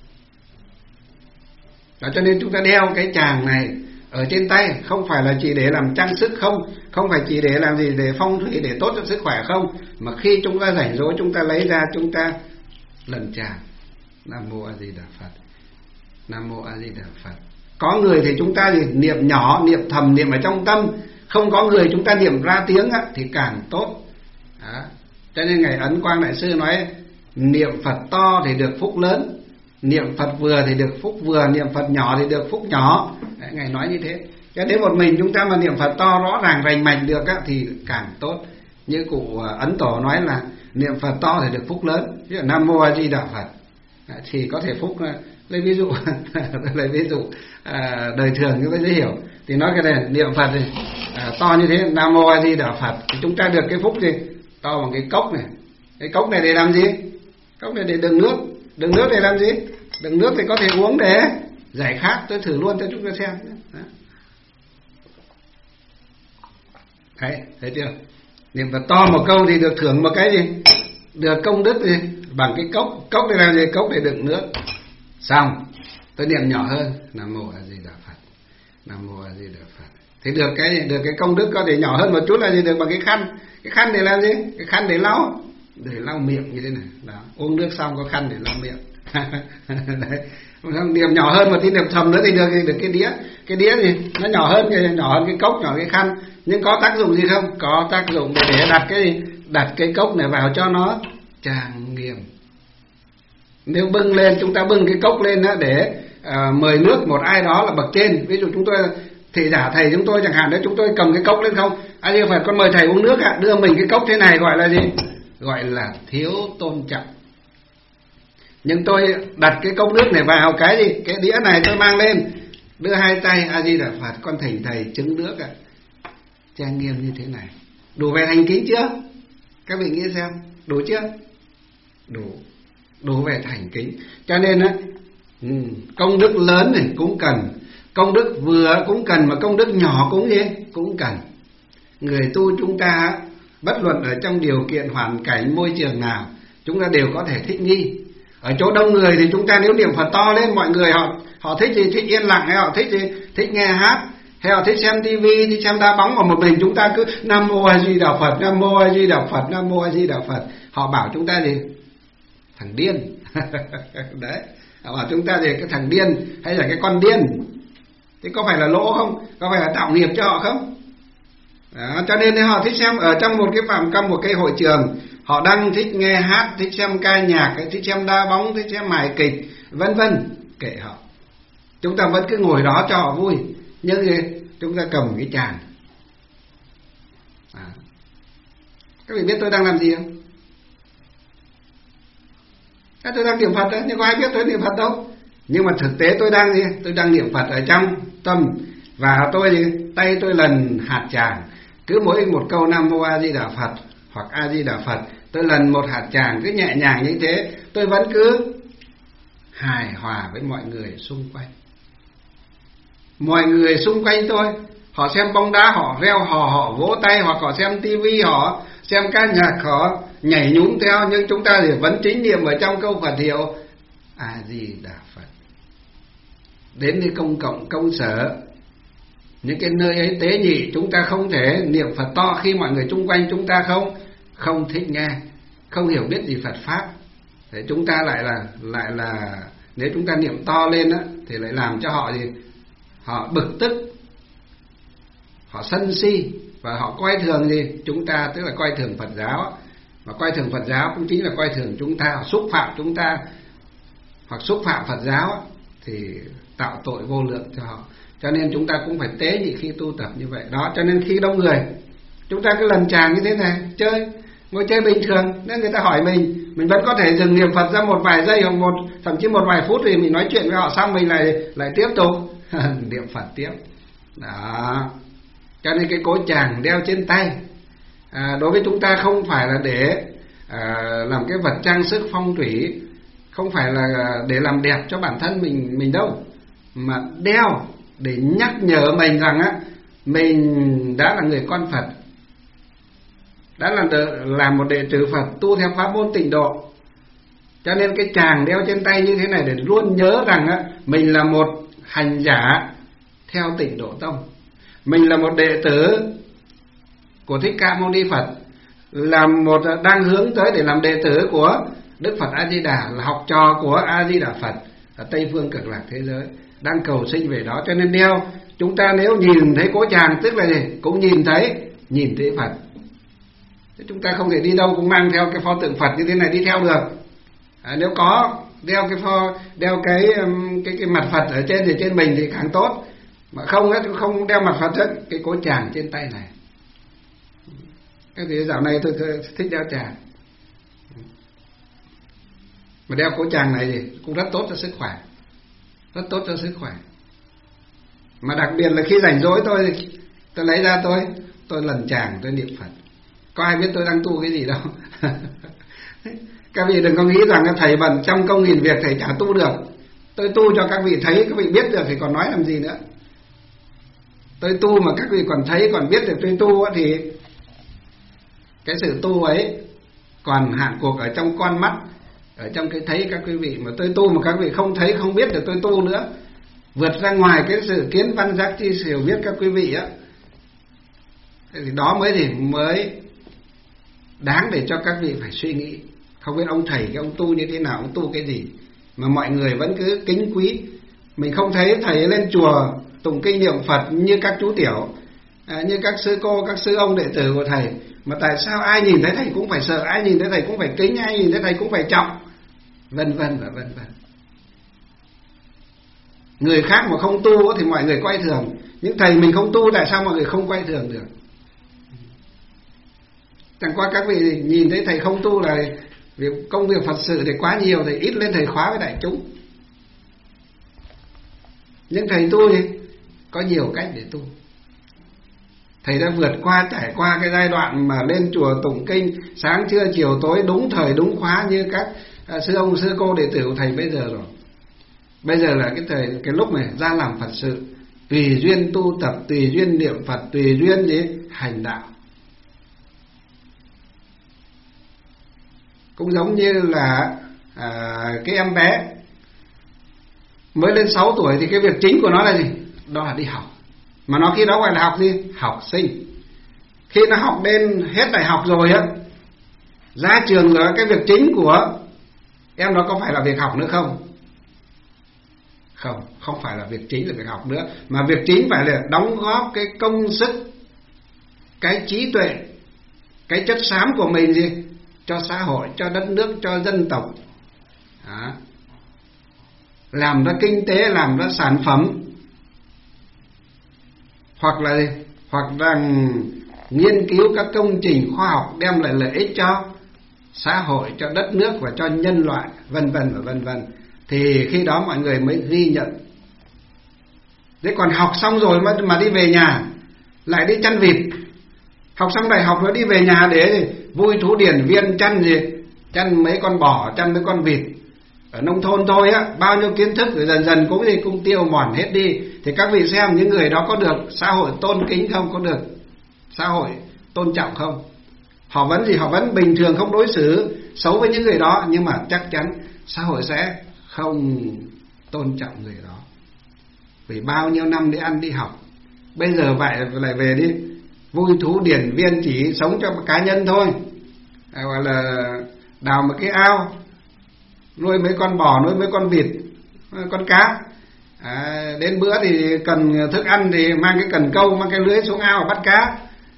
Đó, cho nên chúng ta đeo cái tràng này ở trên tay không phải là chỉ để làm trang sức không, không phải chỉ để làm gì, để phong thủy, để tốt cho sức khỏe không, mà khi chúng ta rảnh rỗi chúng ta lấy ra chúng ta lần tràng Nam Mô A Di Đà Phật, Nam Mô A Di Đà Phật. Có người thì chúng ta thì niệm nhỏ, niệm thầm, niệm ở trong tâm, không có người chúng ta niệm ra tiếng á, thì càng tốt. Đó. Cho nên Ngài Ấn Quang Đại Sư nói niệm Phật to thì được phúc lớn, niệm Phật vừa thì được phúc vừa, niệm Phật nhỏ thì được phúc nhỏ. Đấy, Ngài nói như thế. Cho đến một mình chúng ta mà niệm Phật to rõ ràng rành mạch được á, thì càng tốt. Như cụ Ấn Tổ nói là niệm Phật to thì được phúc lớn. Ví dụ Nam Mô A Di Đà Phật thì có thể phúc, lấy ví dụ lấy ví dụ à, đời thường như vậy dễ hiểu. Thì nói cái này niệm Phật thì à, to như thế, Nam Mô A Di Đà Phật, thì chúng ta được cái phúc gì? To bằng cái cốc này. Cái cốc này để làm gì? Cốc này để đựng nước. Đựng nước để làm gì? Đựng nước thì có thể uống để giải khát. Tôi thử luôn cho chúng ta xem. Đấy, thấy chưa? Niệm Phật to một câu thì được thưởng một cái gì? Được công đức gì? Bằng cái cốc. Cốc để làm gì? Cốc để đựng nước. Xong, tôi niệm nhỏ hơn Nam Mô A Di Đà Phật, Nam Mô A Di Đà Phật. Thì được cái được cái công đức có thể nhỏ hơn một chút là gì? Được bằng cái khăn. Cái khăn để làm gì? Cái khăn để lau, để lau miệng như thế này. Đó, uống nước xong có khăn để lau miệng. Đấy. Niệm nhỏ hơn một tí, niệm thầm nữa thì được được cái đĩa. Cái đĩa gì? Nó nhỏ hơn cái nhỏ hơn cái cốc, nhỏ cái khăn. Nhưng có tác dụng gì không? Có tác dụng để, để đặt cái gì? Đặt cái cốc này vào cho nó trang nghiêm. Nếu bưng lên, chúng ta bưng cái cốc lên đó để à, mời nước một ai đó là bậc trên. Ví dụ chúng tôi thị giả thầy chúng tôi chẳng hạn, đấy chúng tôi cầm cái cốc lên không, ai như phải con mời thầy uống nước ạ, à, đưa mình cái cốc thế này gọi là gì? Gọi là thiếu tôn trọng. Nhưng tôi đặt cái cốc nước này vào cái gì? Cái đĩa này tôi mang lên, đưa hai tay A Di Đà Phật, con thỉnh thầy chứng nước ạ. Trang nghiêm như thế này, đủ về thành kính chưa? Các vị nghĩ xem, đủ chưa? Đủ, đủ về thành kính. Cho nên á, công đức lớn này cũng cần, công đức vừa cũng cần, mà công đức nhỏ cũng gì cũng cần. Người tu chúng ta bất luận ở trong điều kiện hoàn cảnh môi trường nào, chúng ta đều có thể thích nghi. Ở chỗ đông người thì chúng ta nếu niệm Phật to lên, mọi người họ họ thích gì? Thích yên lặng, hay họ thích gì? Thích nghe hát, hay họ thích xem tivi, thích xem đá bóng. Còn một mình chúng ta cứ Nam Mô A Di Đà Phật, Nam Mô A Di Đà Phật, Nam Mô A Di Đà Phật. Họ bảo chúng ta gì? Thằng điên. Đấy, họ bảo chúng ta gì? Cái thằng điên hay là cái con điên. Thế có phải là lỗ không? Có phải là tạo nghiệp cho họ không? Đó, cho nên họ thích xem ở trong một cái phạm trong một cái hội trường, họ đang thích nghe hát, thích xem ca nhạc, thích xem đá bóng, thích xem hài kịch, vân vân, kệ họ. Chúng ta vẫn cứ ngồi đó cho họ vui, nhưng gì? Chúng ta cầm cái tràng. À. Các vị biết tôi đang làm gì không? Các tôi đang niệm Phật đấy, nhưng có ai biết tôi niệm Phật đâu. Nhưng mà thực tế tôi đang gì? Tôi đang niệm Phật ở trong tâm, và tôi gì? Tay tôi lần hạt tràng. Cứ mỗi một câu Nam Mô A Di Đà Phật hoặc A Di Đà Phật, tôi lần một hạt tràng, cứ nhẹ nhàng như thế, tôi vẫn cứ hài hòa với mọi người xung quanh. Mọi người xung quanh tôi, họ xem bóng đá họ reo hò, họ vỗ tay, hoặc họ xem tivi, họ xem ca nhạc, họ nhảy nhún theo, nhưng chúng ta thì vẫn chính niệm ở trong câu Phật hiệu A Di Đà Phật. Đến đi công cộng, công sở, những cái nơi ấy tế nhị, chúng ta không thể niệm Phật to khi mọi người xung quanh chúng ta không không thích nghe, không hiểu biết gì Phật pháp. Thế chúng ta lại là lại là nếu chúng ta niệm to lên á, thì lại làm cho họ gì? Họ bực tức, họ sân si, và họ coi thường gì? Chúng ta, tức là coi thường Phật giáo. Và coi thường Phật giáo cũng chính là coi thường chúng ta, hoặc xúc phạm chúng ta, hoặc xúc phạm Phật giáo, thì tạo tội vô lượng cho họ. Cho nên chúng ta cũng phải tế nhị khi tu tập như vậy. Đó, cho nên khi đông người, chúng ta cứ lần tràng như thế này, chơi, ngồi chơi bình thường. Nếu người ta hỏi mình, mình vẫn có thể dừng niệm Phật ra một vài giây, hoặc một thậm chí một vài phút, thì mình nói chuyện với họ xong mình lại lại tiếp tục niệm Phật tiếp. Đó, cho nên cái cối tràng đeo trên tay, à, đối với chúng ta không phải là để à, làm cái vật trang sức phong thủy, không phải là để làm đẹp cho bản thân mình mình đâu, mà đeo để nhắc nhở mình rằng á, mình đã là người con Phật, đã là làm một đệ tử Phật, tu theo pháp môn tịnh độ. Cho nên cái tràng đeo trên tay như thế này để luôn nhớ rằng á, mình là một hành giả theo tịnh độ tông, mình là một đệ tử của Thích Ca Mâu Ni Phật, là một đang hướng tới để làm đệ tử của Đức Phật A Di Đà, là học trò của A Di Đà Phật ở Tây phương Cực Lạc thế giới, đang cầu sinh về đó. Cho nên đeo, chúng ta nếu nhìn thấy cỗ tràng, tức là gì? Cũng nhìn thấy nhìn thấy Phật. Chúng ta không thể đi đâu cũng mang theo cái pho tượng Phật như thế này đi theo được. À, nếu có đeo cái pho, đeo cái cái cái mặt Phật ở trên thì trên mình thì càng tốt, mà không ấy, không đeo mặt Phật ấy, cái cỗ tràng trên tay này. Cái thì dạo này tôi thích đeo tràng, mà đeo cỗ tràng này thì cũng rất tốt cho sức khỏe, rất tốt cho sức khỏe. Mà đặc biệt là khi rảnh rỗi tôi tôi lấy ra tôi tôi lần tràng, tôi niệm Phật. Có ai biết tôi đang tu cái gì đâu. Các vị đừng có nghĩ rằng thầy bận trăm công nghìn việc thầy chả tu được. Tôi tu cho các vị thấy, các vị biết được thì còn nói làm gì nữa. Tôi tu mà các vị còn thấy, còn biết được tôi tu thì cái sự tu ấy còn hạn cuộc ở trong con mắt, ở trong cái thấy các quý vị. Mà tôi tu mà các vị không thấy, không biết được tôi tu nữa, vượt ra ngoài cái sự kiến văn giác chi hiểu biết các quý vị á, thì đó mới thì mới đáng để cho các vị phải suy nghĩ. Không biết ông thầy cái ông tu như thế nào, ông tu cái gì mà mọi người vẫn cứ kính quý. Mình không thấy thầy lên chùa tụng kinh niệm Phật như các chú tiểu, à, như các sư cô, các sư ông đệ tử của thầy, mà tại sao ai nhìn thấy thầy cũng phải sợ, ai nhìn thấy thầy cũng phải kính, ai nhìn thấy thầy cũng phải trọng, vân vân và vân vân. Người khác mà không tu thì mọi người coi thường, những thầy mình không tu tại sao mọi người không coi thường được? Chẳng qua các vị nhìn thấy thầy không tu là việc công việc Phật sự thì quá nhiều, thì ít lên thầy khóa với đại chúng. Nhưng thầy tu thì có nhiều cách để tu. Thầy đã vượt qua, trải qua cái giai đoạn mà lên chùa tụng kinh sáng trưa chiều tối đúng thời đúng khóa như các sư ông sư cô đệ tử của thầy bây giờ rồi. Bây giờ là cái thời cái lúc này ra làm Phật sự, tùy duyên tu tập, tùy duyên niệm Phật, tùy duyên gì hành đạo. Cũng giống như là à, cái em bé mới lên sáu tuổi thì cái việc chính của nó là gì? Đó là đi học. Mà nó khi đó gọi là học gì? Học sinh. Khi nó học đến hết đại học rồi á, ra trường rồi, cái việc chính của em đó có phải là việc học nữa không? Không, không phải là việc chính là việc học nữa, mà việc chính phải là đóng góp cái công sức, cái trí tuệ, cái chất xám của mình gì? Cho xã hội, cho đất nước, cho dân tộc. Đó. Làm ra kinh tế, làm ra sản phẩm, hoặc là hoặc rằng nghiên cứu các công trình khoa học đem lại lợi ích cho xã hội, cho đất nước và cho nhân loại, vân vân và vân vân. Thì khi đó mọi người mới ghi nhận. Thế còn học xong rồi mà, mà đi về nhà lại đi chăn vịt. Học xong đại học rồi đi về nhà để vui thú điển viên chăn gì? Chăn mấy con bò, chăn mấy con vịt. Ở nông thôn thôi á, bao nhiêu kiến thức rồi dần dần cũng gì cũng tiêu mòn hết đi. Thì các vị xem những người đó có được xã hội tôn kính không? Có được xã hội tôn trọng không? Họ vẫn gì? Họ vẫn bình thường, không đối xử xấu với những người đó, nhưng mà chắc chắn xã hội sẽ không tôn trọng người đó. Vì bao nhiêu năm đi ăn đi học, bây giờ vậy lại về đi vui thú điển viên, chỉ sống cho một cá nhân thôi, à, gọi là đào một cái ao, nuôi mấy con bò, nuôi mấy con vịt, con cá. À, đến bữa thì cần thức ăn thì mang cái cần câu, mang cái lưới xuống ao bắt cá,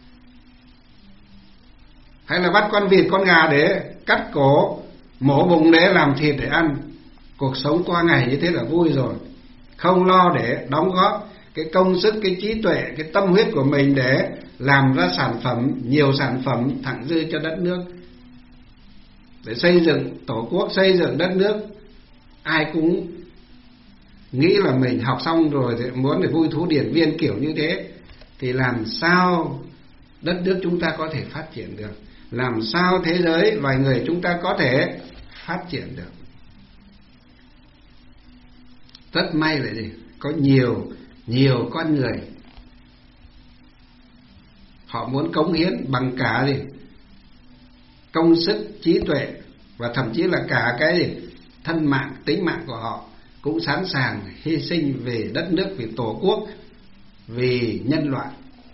hay là bắt con vịt, con gà để cắt cổ, mổ bụng để làm thịt để ăn. Cuộc sống qua ngày như thế là vui rồi, không lo để đóng góp cái công sức, cái trí tuệ, cái tâm huyết của mình để làm ra sản phẩm, nhiều sản phẩm thặng dư cho đất nước, để xây dựng tổ quốc, xây dựng đất nước. Ai cũng nghĩ là mình học xong rồi thì muốn để vui thú điển viên kiểu như thế, thì làm sao đất nước chúng ta có thể phát triển được, làm sao thế giới loài người chúng ta có thể phát triển được. Rất may là gì? Có nhiều nhiều con người họ muốn cống hiến bằng cả gì? Công sức, trí tuệ, và thậm chí là cả cái gì? Thân mạng, tính mạng của họ cũng sẵn sàng hy sinh vì đất nước, vì tổ quốc, vì nhân loại.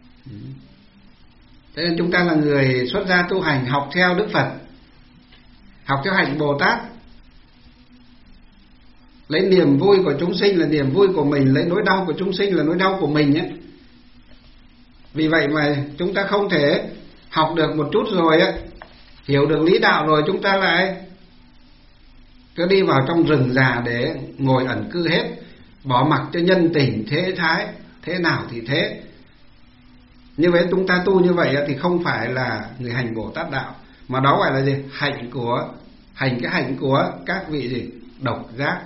Thế nên chúng ta là người xuất gia tu hành, học theo Đức Phật, học theo hạnh Bồ Tát, lấy niềm vui của chúng sinh là niềm vui của mình, lấy nỗi đau của chúng sinh là nỗi đau của mình ấy. Vì vậy mà chúng ta không thể học được một chút rồi ấy, hiểu được lý đạo rồi chúng ta lại cứ đi vào trong rừng già để ngồi ẩn cư hết, bỏ mặc cho nhân tình thế thái thế nào thì thế. Như vậy chúng ta tu như vậy thì không phải là người hành Bồ Tát đạo, mà đó gọi là gì? Hạnh của hành cái hạnh của các vị gì? Độc giác.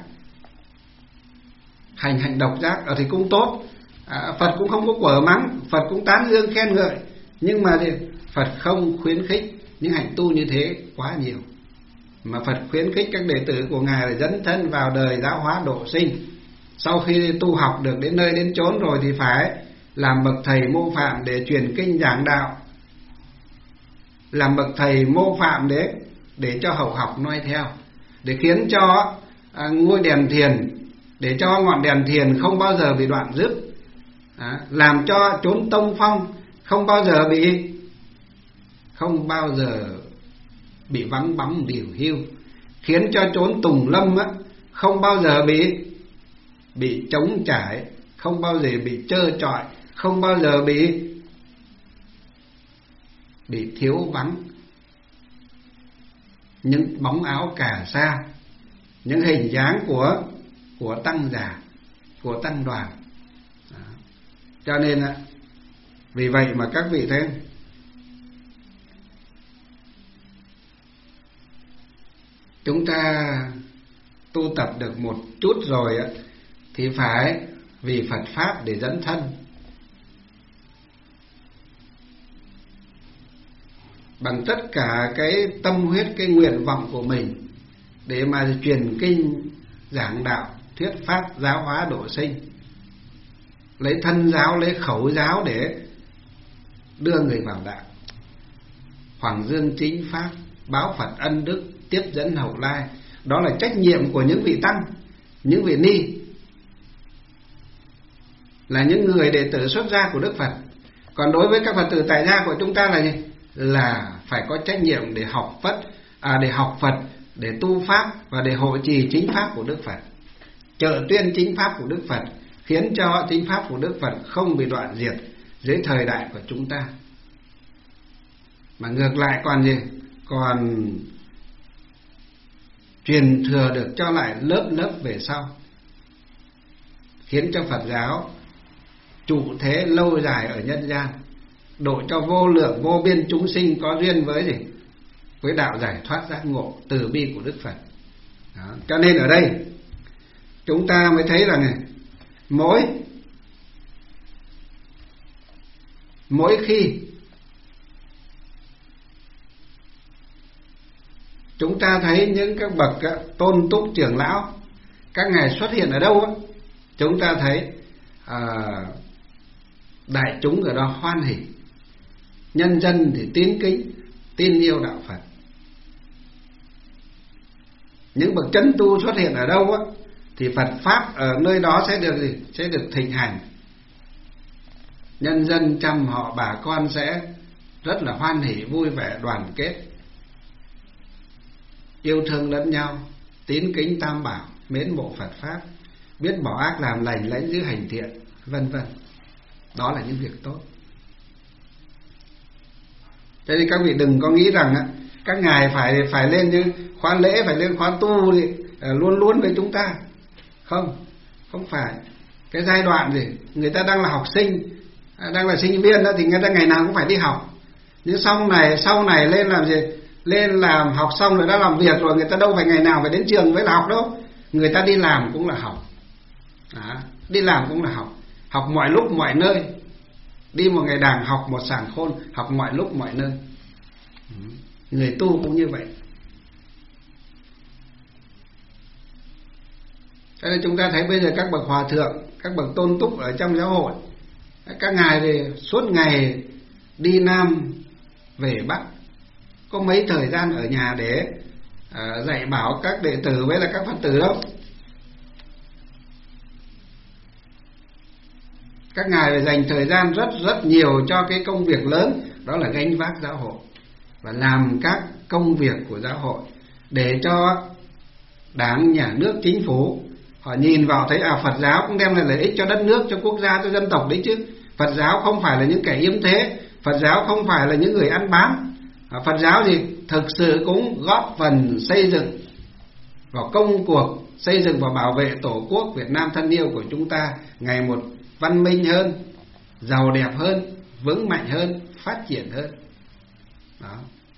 Hành hành độc giác ở thì cũng tốt, à, Phật cũng không có quở mắng, Phật cũng tán dương khen ngợi, nhưng mà thì Phật không khuyến khích những hạnh tu như thế quá nhiều, mà Phật khuyến khích các đệ tử của Ngài là dấn thân vào đời giáo hóa độ sinh. Sau khi tu học được đến nơi đến chốn rồi thì phải làm bậc thầy mô phạm để truyền kinh giảng đạo, làm bậc thầy mô phạm để để cho hậu học noi theo, để khiến cho à, ngôi đèn thiền, để cho ngọn đèn thiền không bao giờ bị đoạn dứt, à, làm cho chốn tông phong không bao giờ bị không bao giờ bị vắng bóng điều hiu, khiến cho chốn tùng lâm á, không bao giờ bị bị trống trải, không bao giờ bị trơ trọi, không bao giờ bị bị thiếu vắng những bóng áo cà sa, những hình dáng của của tăng già, của tăng đoàn. Đó. Cho nên á, vì vậy mà các vị thấy chúng ta tu tập được một chút rồi á, thì phải vì Phật Pháp để dẫn thân. Bằng tất cả cái tâm huyết, cái nguyện vọng của mình để mà truyền kinh, giảng đạo, thuyết pháp, giáo hóa độ sinh, lấy thân giáo, lấy khẩu giáo để đưa người vào đạo, hoàng dương chính pháp, báo Phật ân đức, tiếp dẫn hậu lai. Đó là trách nhiệm của những vị tăng, những vị ni, là những người đệ tử xuất gia của Đức Phật. Còn đối với các Phật tử tại gia của chúng ta là gì? Là phải có trách nhiệm để học Phật, à, để học Phật, để tu pháp và để hộ trì chính pháp của Đức Phật, trợ tuyên chính pháp của Đức Phật, khiến cho chính pháp của Đức Phật không bị đoạn diệt dưới thời đại của chúng ta. Mà ngược lại còn gì? Còn truyền thừa được cho lại lớp lớp về sau, khiến cho Phật giáo trụ thế lâu dài ở nhân gian, độ cho vô lượng vô biên chúng sinh có duyên với gì? Với đạo giải thoát giác ngộ từ bi của Đức Phật. Đó. Cho nên ở đây chúng ta mới thấy rằng này, mỗi mỗi khi chúng ta thấy những các bậc tôn túc trưởng lão, các ngài xuất hiện ở đâu á, chúng ta thấy à, đại chúng ở đó hoan hỉ, nhân dân thì tín kính, tin yêu đạo Phật. Những bậc chân tu xuất hiện ở đâu á, thì Phật pháp ở nơi đó sẽ được gì? Sẽ được thịnh hành. Nhân dân trăm họ bà con sẽ rất là hoan hỉ, vui vẻ, đoàn kết, yêu thương lẫn nhau, tín kính tam bảo, mến mộ Phật pháp, biết bỏ ác làm lành, lãnh giữ hành thiện, vân vân. Đó là những việc tốt. Cho nên các vị đừng có nghĩ rằng á, các ngài phải phải lên những khóa lễ, phải lên khóa tu thì luôn luôn với chúng ta. Không, không phải. Cái giai đoạn gì người ta đang là học sinh, đang là sinh viên đó, thì người ta ngày nào cũng phải đi học. Nhưng sau này sau này lên làm gì? Lên làm học xong rồi đã làm việc rồi, người ta đâu phải ngày nào phải đến trường mới là học đâu. Người ta đi làm cũng là học. Đó, đi làm cũng là học. Học mọi lúc mọi nơi. Đi một ngày đàng học một sàng khôn, học mọi lúc mọi nơi. Người tu cũng như vậy. Cho nên chúng ta thấy bây giờ các bậc hòa thượng, các bậc tôn túc ở trong giáo hội, các ngài thì suốt ngày đi Nam về Bắc, có mấy thời gian ở nhà để uh, dạy bảo các đệ tử với là các Phật tử đâu. Các ngài phải dành thời gian rất rất nhiều cho cái công việc lớn, đó là gánh vác giáo hội và làm các công việc của giáo hội, để cho Đảng, Nhà nước, Chính phủ họ nhìn vào thấy à, Phật giáo cũng đem lại lợi ích cho đất nước, cho quốc gia, cho dân tộc đấy chứ. Phật giáo không phải là những kẻ yếm thế, Phật giáo không phải là những người ăn bám. à, Phật giáo gì thực sự cũng góp phần xây dựng vào công cuộc xây dựng và bảo vệ Tổ quốc Việt Nam thân yêu của chúng ta ngày một văn minh hơn, giàu đẹp hơn, vững mạnh hơn, phát triển hơn. Đó.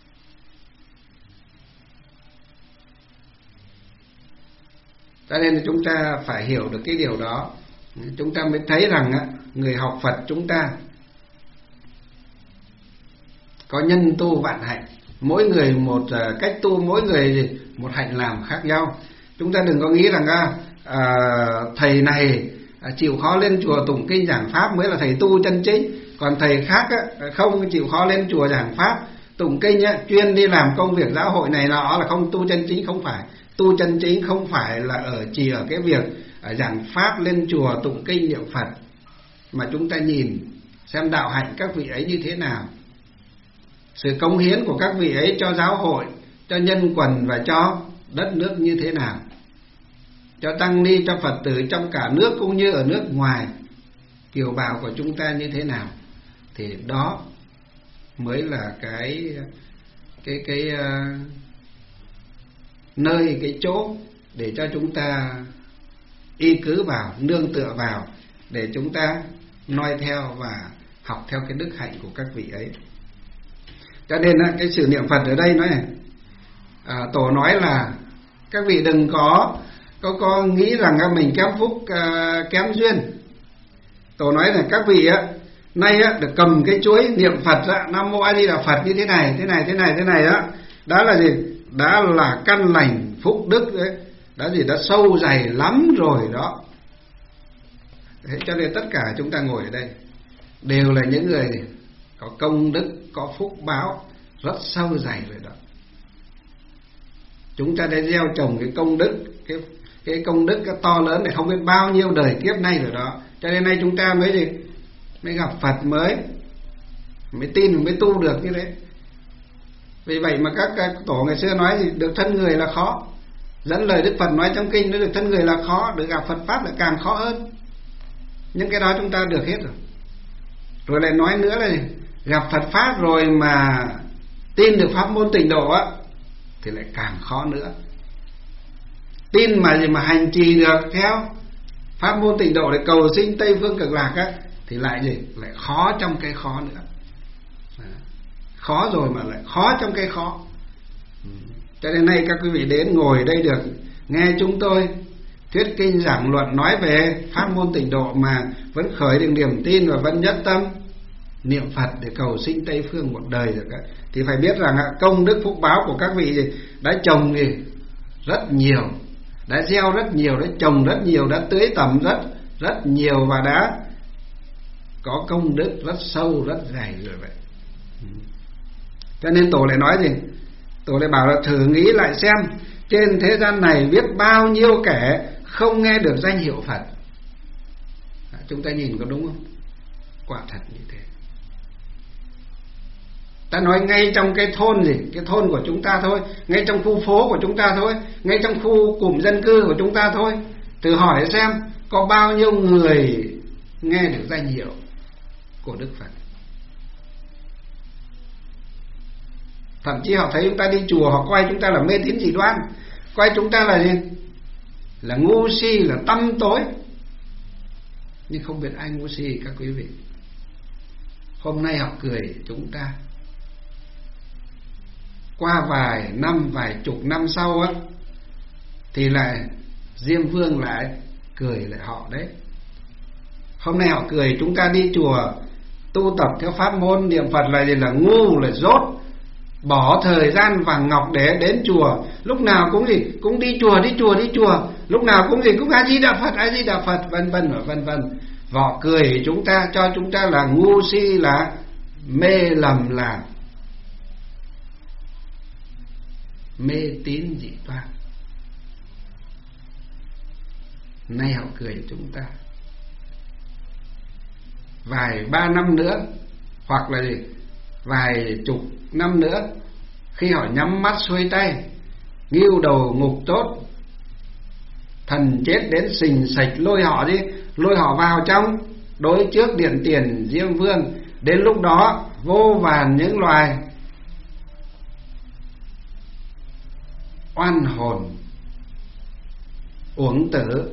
Cho nên chúng ta phải hiểu được cái điều đó, chúng ta mới thấy rằng người học Phật chúng ta có nhân tu vạn hạnh, mỗi người một cách tu, mỗi người một hạnh làm khác nhau. Chúng ta đừng có nghĩ rằng à, thầy này chịu khó lên chùa tụng kinh giảng pháp mới là thầy tu chân chính, còn thầy khác không chịu khó lên chùa giảng pháp tụng kinh, chuyên đi làm công việc giáo hội này nọ là không tu chân chính. Không phải. Tu chân chính không phải là ở chỉ ở cái việc ở giảng pháp, lên chùa tụng kinh niệm Phật, mà chúng ta nhìn xem đạo hạnh các vị ấy như thế nào, sự cống hiến của các vị ấy cho giáo hội, cho nhân quần và cho đất nước như thế nào, cho tăng ni, cho Phật tử trong cả nước cũng như ở nước ngoài, kiều bào của chúng ta như thế nào, thì đó mới là cái cái cái uh, nơi, cái chỗ để cho chúng ta y cứ vào, nương tựa vào, để chúng ta noi theo và học theo cái đức hạnh của các vị ấy. Cho nên cái sự niệm Phật ở đây nói này, à, Tổ nói là các vị đừng có có có nghĩ rằng mình kém phúc, uh, kém duyên, Tổ nói là các vị á, nay á được cầm cái chuỗi niệm Phật á, Nam Mô A Di Đà Phật như thế này, thế này, thế này, thế này á, đã là gì? Đã là căn lành phúc đức đấy, đã gì? Đã sâu dày lắm rồi đó. Thế cho nên tất cả chúng ta ngồi ở đây đều là những người có công đức, có phúc báo rất sâu dày rồi đó. Chúng ta đã gieo trồng cái công đức, cái cái công đức cái to lớn này không biết bao nhiêu đời kiếp nay rồi đó. Cho nên nay chúng ta mới gì? Mới gặp Phật, mới mới tin, mới tu được như thế. Vì vậy mà các, các tổ ngày xưa nói gì? Được thân người là khó. Dẫn lời Đức Phật nói trong kinh, nó được thân người là khó, được gặp Phật Pháp lại càng khó hơn. Nhưng cái đó chúng ta được hết rồi. Rồi lại nói nữa là gì? Gặp Phật Pháp rồi mà tin được pháp môn tịnh độ á thì lại càng khó nữa. Tin mà gì mà hành trì được theo pháp môn tịnh độ để cầu sinh Tây Phương Cực Lạc á thì lại gì? Lại khó trong cái khó nữa. Khó rồi mà lại khó trong cái khó. Cho nên nay các quý vị đến ngồi đây được nghe chúng tôi thuyết kinh giảng luận nói về pháp môn tịnh độ mà vẫn khởi được niềm tin và vẫn nhất tâm niệm Phật để cầu sinh Tây Phương một đời được ấy, thì phải biết rằng công đức phúc báo của các vị đã trồng gì rất nhiều, đã gieo rất nhiều, đã trồng rất nhiều, đã tưới tẩm rất rất nhiều và đã có công đức rất sâu, rất dày rồi vậy. Cho nên tổ lại nói gì? Tổ lại bảo là thử nghĩ lại xem, trên thế gian này biết bao nhiêu kẻ không nghe được danh hiệu Phật. À, chúng ta nhìn có đúng không? Quả thật như thế. Ta nói ngay trong cái thôn gì, cái thôn của chúng ta thôi, ngay trong khu phố của chúng ta thôi, ngay trong khu cụm dân cư của chúng ta thôi, thử hỏi xem có bao nhiêu người nghe được danh hiệu của Đức Phật. Thậm chí họ thấy chúng ta đi chùa, họ coi chúng ta là mê tín dị đoan, coi chúng ta là gì? Là ngu si, là tăm tối. Nhưng không biết ai ngu si các quý vị. Hôm nay họ cười chúng ta, qua vài năm, vài chục năm sau á thì lại Diêm Vương lại cười lại họ đấy. Hôm nay họ cười chúng ta đi chùa tu tập theo pháp môn niệm Phật là gì? Là ngu, là dốt, bỏ thời gian vàng ngọc để đến chùa, lúc nào cũng gì cũng đi chùa đi chùa đi chùa, lúc nào cũng gì cũng A Di Đà Phật A Di Đà Phật vân vân và vân vân. Họ cười chúng ta, cho chúng ta là ngu si, là mê lầm, là mê tín dị đoan. Nay họ cười chúng ta, vài ba năm nữa hoặc là gì vài chục năm nữa, khi họ nhắm mắt xuôi tay, nghiêu đầu ngục tốt, thần chết đến sình sạch lôi họ đi, lôi họ vào trong đối trước điện tiền Diêm Vương. Đến lúc đó vô vàn những loài oan hồn uổng tử,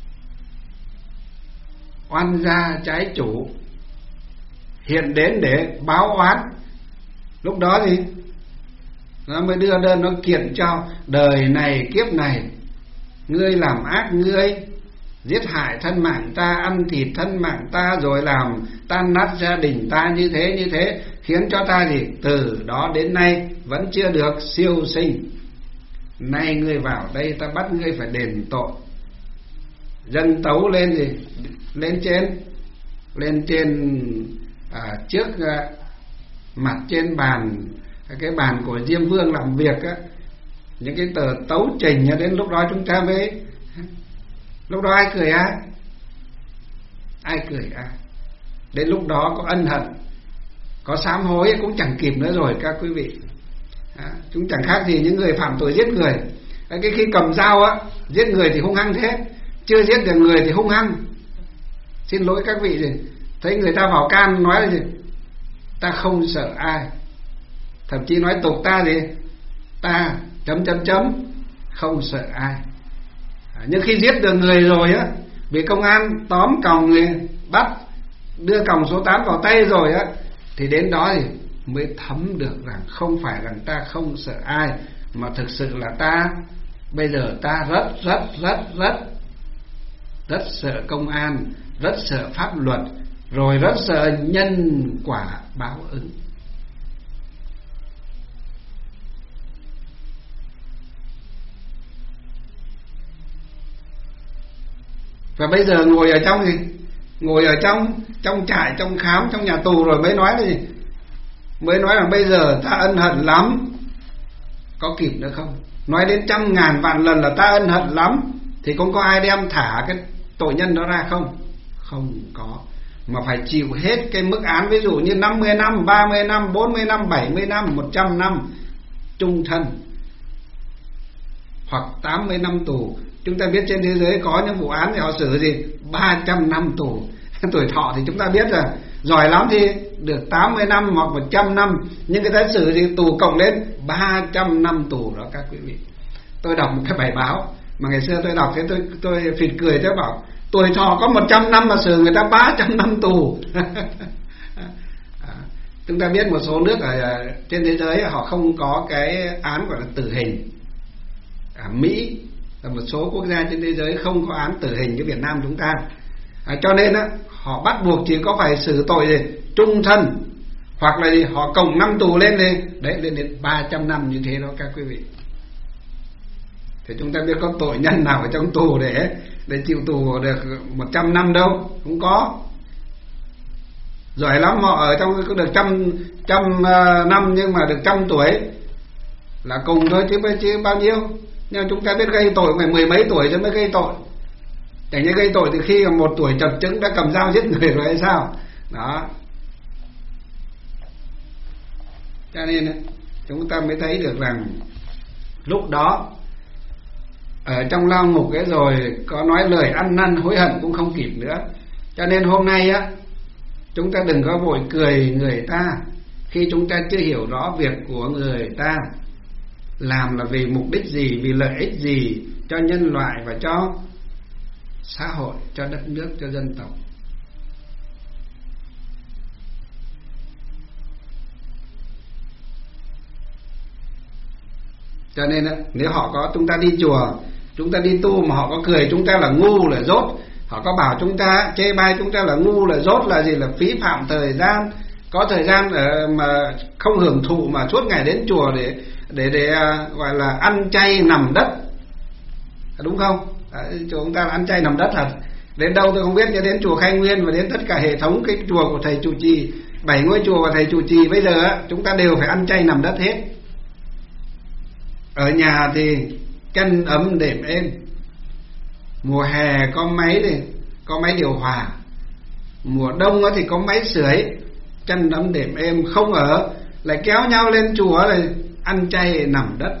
oan gia trái chủ hiện đến để báo oán. Lúc đó thì nó mới đưa đơn, nó kiện cho đời này kiếp này ngươi làm ác, ngươi giết hại thân mạng ta, ăn thịt thân mạng ta, rồi làm tan nát gia đình ta như thế như thế, khiến cho ta gì từ đó đến nay vẫn chưa được siêu sinh. Nay ngươi vào đây ta bắt ngươi phải đền tội. Dân tấu lên gì lên trên lên trên à, trước à, mặt trên bàn, cái bàn của Diêm Vương làm việc á, những cái tờ tấu trình. Đến lúc đó chúng ta mới, lúc đó ai cười ai ai cười ai đến lúc đó có ân hận, có sám hối cũng chẳng kịp nữa rồi các quý vị. À, chúng chẳng khác gì những người phạm tội giết người. À, cái khi cầm dao á, giết người thì hung hăng thế, chưa giết được người thì hung hăng. Xin lỗi các vị gì, thấy người ta vào can nói là gì, ta không sợ ai, thậm chí nói tục ta gì, ta chấm chấm chấm không sợ ai. À, nhưng khi giết được người rồi á, bị công an tóm còng người bắt, đưa còng số tám vào tay rồi á, thì đến đó thì mới thấm được rằng không phải rằng ta không sợ ai, mà thực sự là ta bây giờ ta rất rất rất rất rất sợ công an, rất sợ pháp luật, rồi rất sợ nhân quả báo ứng. Và bây giờ ngồi ở trong gì? Ngồi ở trong trong trại, trong khám, trong nhà tù rồi mới nói là gì? Mới nói là bây giờ ta ân hận lắm. Có kịp nữa không? Nói đến trăm ngàn vạn lần là ta ân hận lắm, thì cũng có ai đem thả cái tội nhân đó ra không? Không có. Mà phải chịu hết cái mức án, ví dụ như năm mươi năm, ba mươi năm, bốn mươi năm, bảy mươi năm, một trăm năm chung thân, hoặc tám mươi năm tù. Chúng ta biết trên thế giới có những vụ án thì họ xử gì? ba trăm năm tù. Tuổi thọ thì chúng ta biết rồi, giỏi lắm thì được tám mươi năm hoặc một trăm năm, nhưng người ta xử gì? Tù cộng đến ba trăm năm tù đó các quý vị. Tôi đọc một cái bài báo mà ngày xưa tôi đọc thế tôi tôi phịt cười, tôi bảo tuổi thọ có một trăm năm mà xử người ta ba trăm năm tù. Chúng ta biết một số nước ở trên thế giới họ không có cái án gọi là tử hình. À, Mỹ và một số quốc gia trên thế giới không có án tử hình như Việt Nam chúng ta. À, cho nên á, họ bắt buộc chỉ có phải xử tội gì? Trung thân, hoặc là gì? Họ cộng năm tù lên đi, đấy, lên đến ba trăm năm như thế đó các quý vị. Thì chúng ta biết có tội nhân nào ở trong tù để để chịu tù được một trăm năm đâu, không có. Giỏi lắm họ ở trong có được trăm trăm uh, năm nhưng mà được trăm tuổi là cùng thôi, chứ chứ bao nhiêu. Nhưng mà chúng ta biết gây tội phải mười mấy tuổi cho mới gây tội. Chẳng như gây tội từ khi một tuổi chập chững đã cầm dao giết người rồi hay sao? Đó. Cho nên chúng ta mới thấy được rằng lúc đó ở trong lao ngục ấy rồi có nói lời ăn năn hối hận cũng không kịp nữa. Cho nên hôm nay á, chúng ta đừng có vội cười người ta khi chúng ta chưa hiểu rõ việc của người ta làm là vì mục đích gì, vì lợi ích gì cho nhân loại và cho xã hội, cho đất nước, cho dân tộc. Cho nên nếu họ có, chúng ta đi chùa, chúng ta đi tu mà họ có cười chúng ta là ngu là dốt, họ có bảo chúng ta chê bai chúng ta là ngu là dốt là gì, là phí phạm thời gian, có thời gian mà không hưởng thụ mà suốt ngày đến chùa để để để gọi là ăn chay nằm đất, đúng không? Đấy, chúng ta là ăn chay nằm đất thật. Đến đâu tôi không biết, đến chùa Khai Nguyên và đến tất cả hệ thống cái chùa của thầy trụ trì, bảy ngôi chùa và thầy trụ trì bây giờ á, chúng ta đều phải ăn chay nằm đất hết. Ở nhà thì chăn ấm đệm êm, mùa hè có máy thì có máy điều hòa, mùa đông thì có máy sưởi, chăn ấm đệm êm. Không ở lại kéo nhau lên chùa rồi ăn chay nằm đất.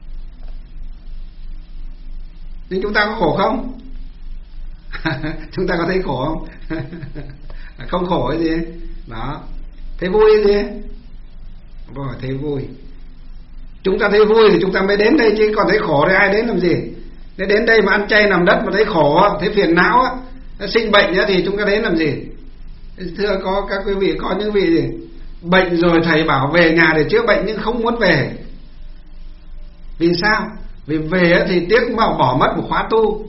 Nhưng chúng ta có khổ không? Chúng ta có thấy khổ không? Không khổ cái gì đó. Thấy vui cái gì? Rồi thấy vui. Chúng ta thấy vui thì chúng ta mới đến đây, chứ còn thấy khổ thì ai đến làm gì? Nếu đến đây mà ăn chay nằm đất mà thấy khổ, thấy phiền não, sinh bệnh thì chúng ta đến làm gì? Thưa có các quý vị, có những vị gì bệnh rồi thầy bảo về nhà để chữa bệnh nhưng không muốn về. Vì sao? Vì về thì tiếc mà bỏ mất một khóa tu.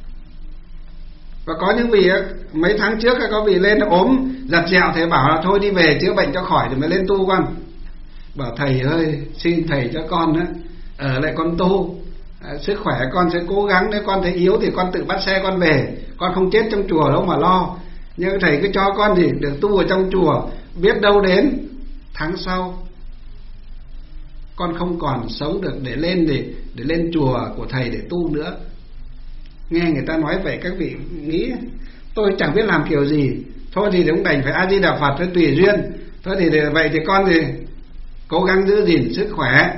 Và có những vị mấy tháng trước có vị lên ốm giặt dẹo, thầy bảo là thôi đi về chữa bệnh cho khỏi rồi mới lên tu con. Bảo thầy ơi, xin thầy cho con á ở lại con tu, à, sức khỏe con sẽ cố gắng, nếu con thấy yếu thì con tự bắt xe con về, con không chết trong chùa đâu mà lo. Nhưng thầy cứ cho con thì được tu ở trong chùa, biết đâu đến tháng sau con không còn sống được để lên để, để lên chùa của thầy để tu nữa. Nghe người ta nói vậy các vị nghĩ tôi chẳng biết làm kiểu gì, thôi thì cũng đành phải A Di Đà Phật, thôi tùy duyên. Thôi thì để, vậy thì con thì cố gắng giữ gìn sức khỏe.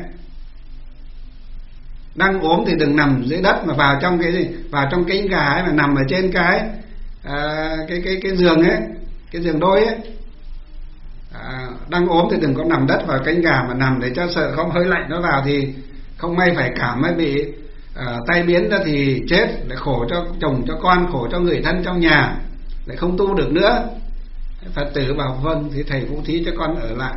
Đang ốm thì đừng nằm dưới đất mà vào trong cái gì, vào trong cánh gà ấy, mà nằm ở trên cái à, cái cái cái giường ấy, cái giường đôi ấy. À, đang ốm thì đừng có nằm đất vào cánh gà mà nằm, để cho sợ không hơi lạnh nó vào thì không may phải cảm hay bị à, tai biến ra thì chết, lại khổ cho chồng cho con, khổ cho người thân trong nhà, lại không tu được nữa. Phật tử bảo vâng thì thầy cũng thí cho con ở lại.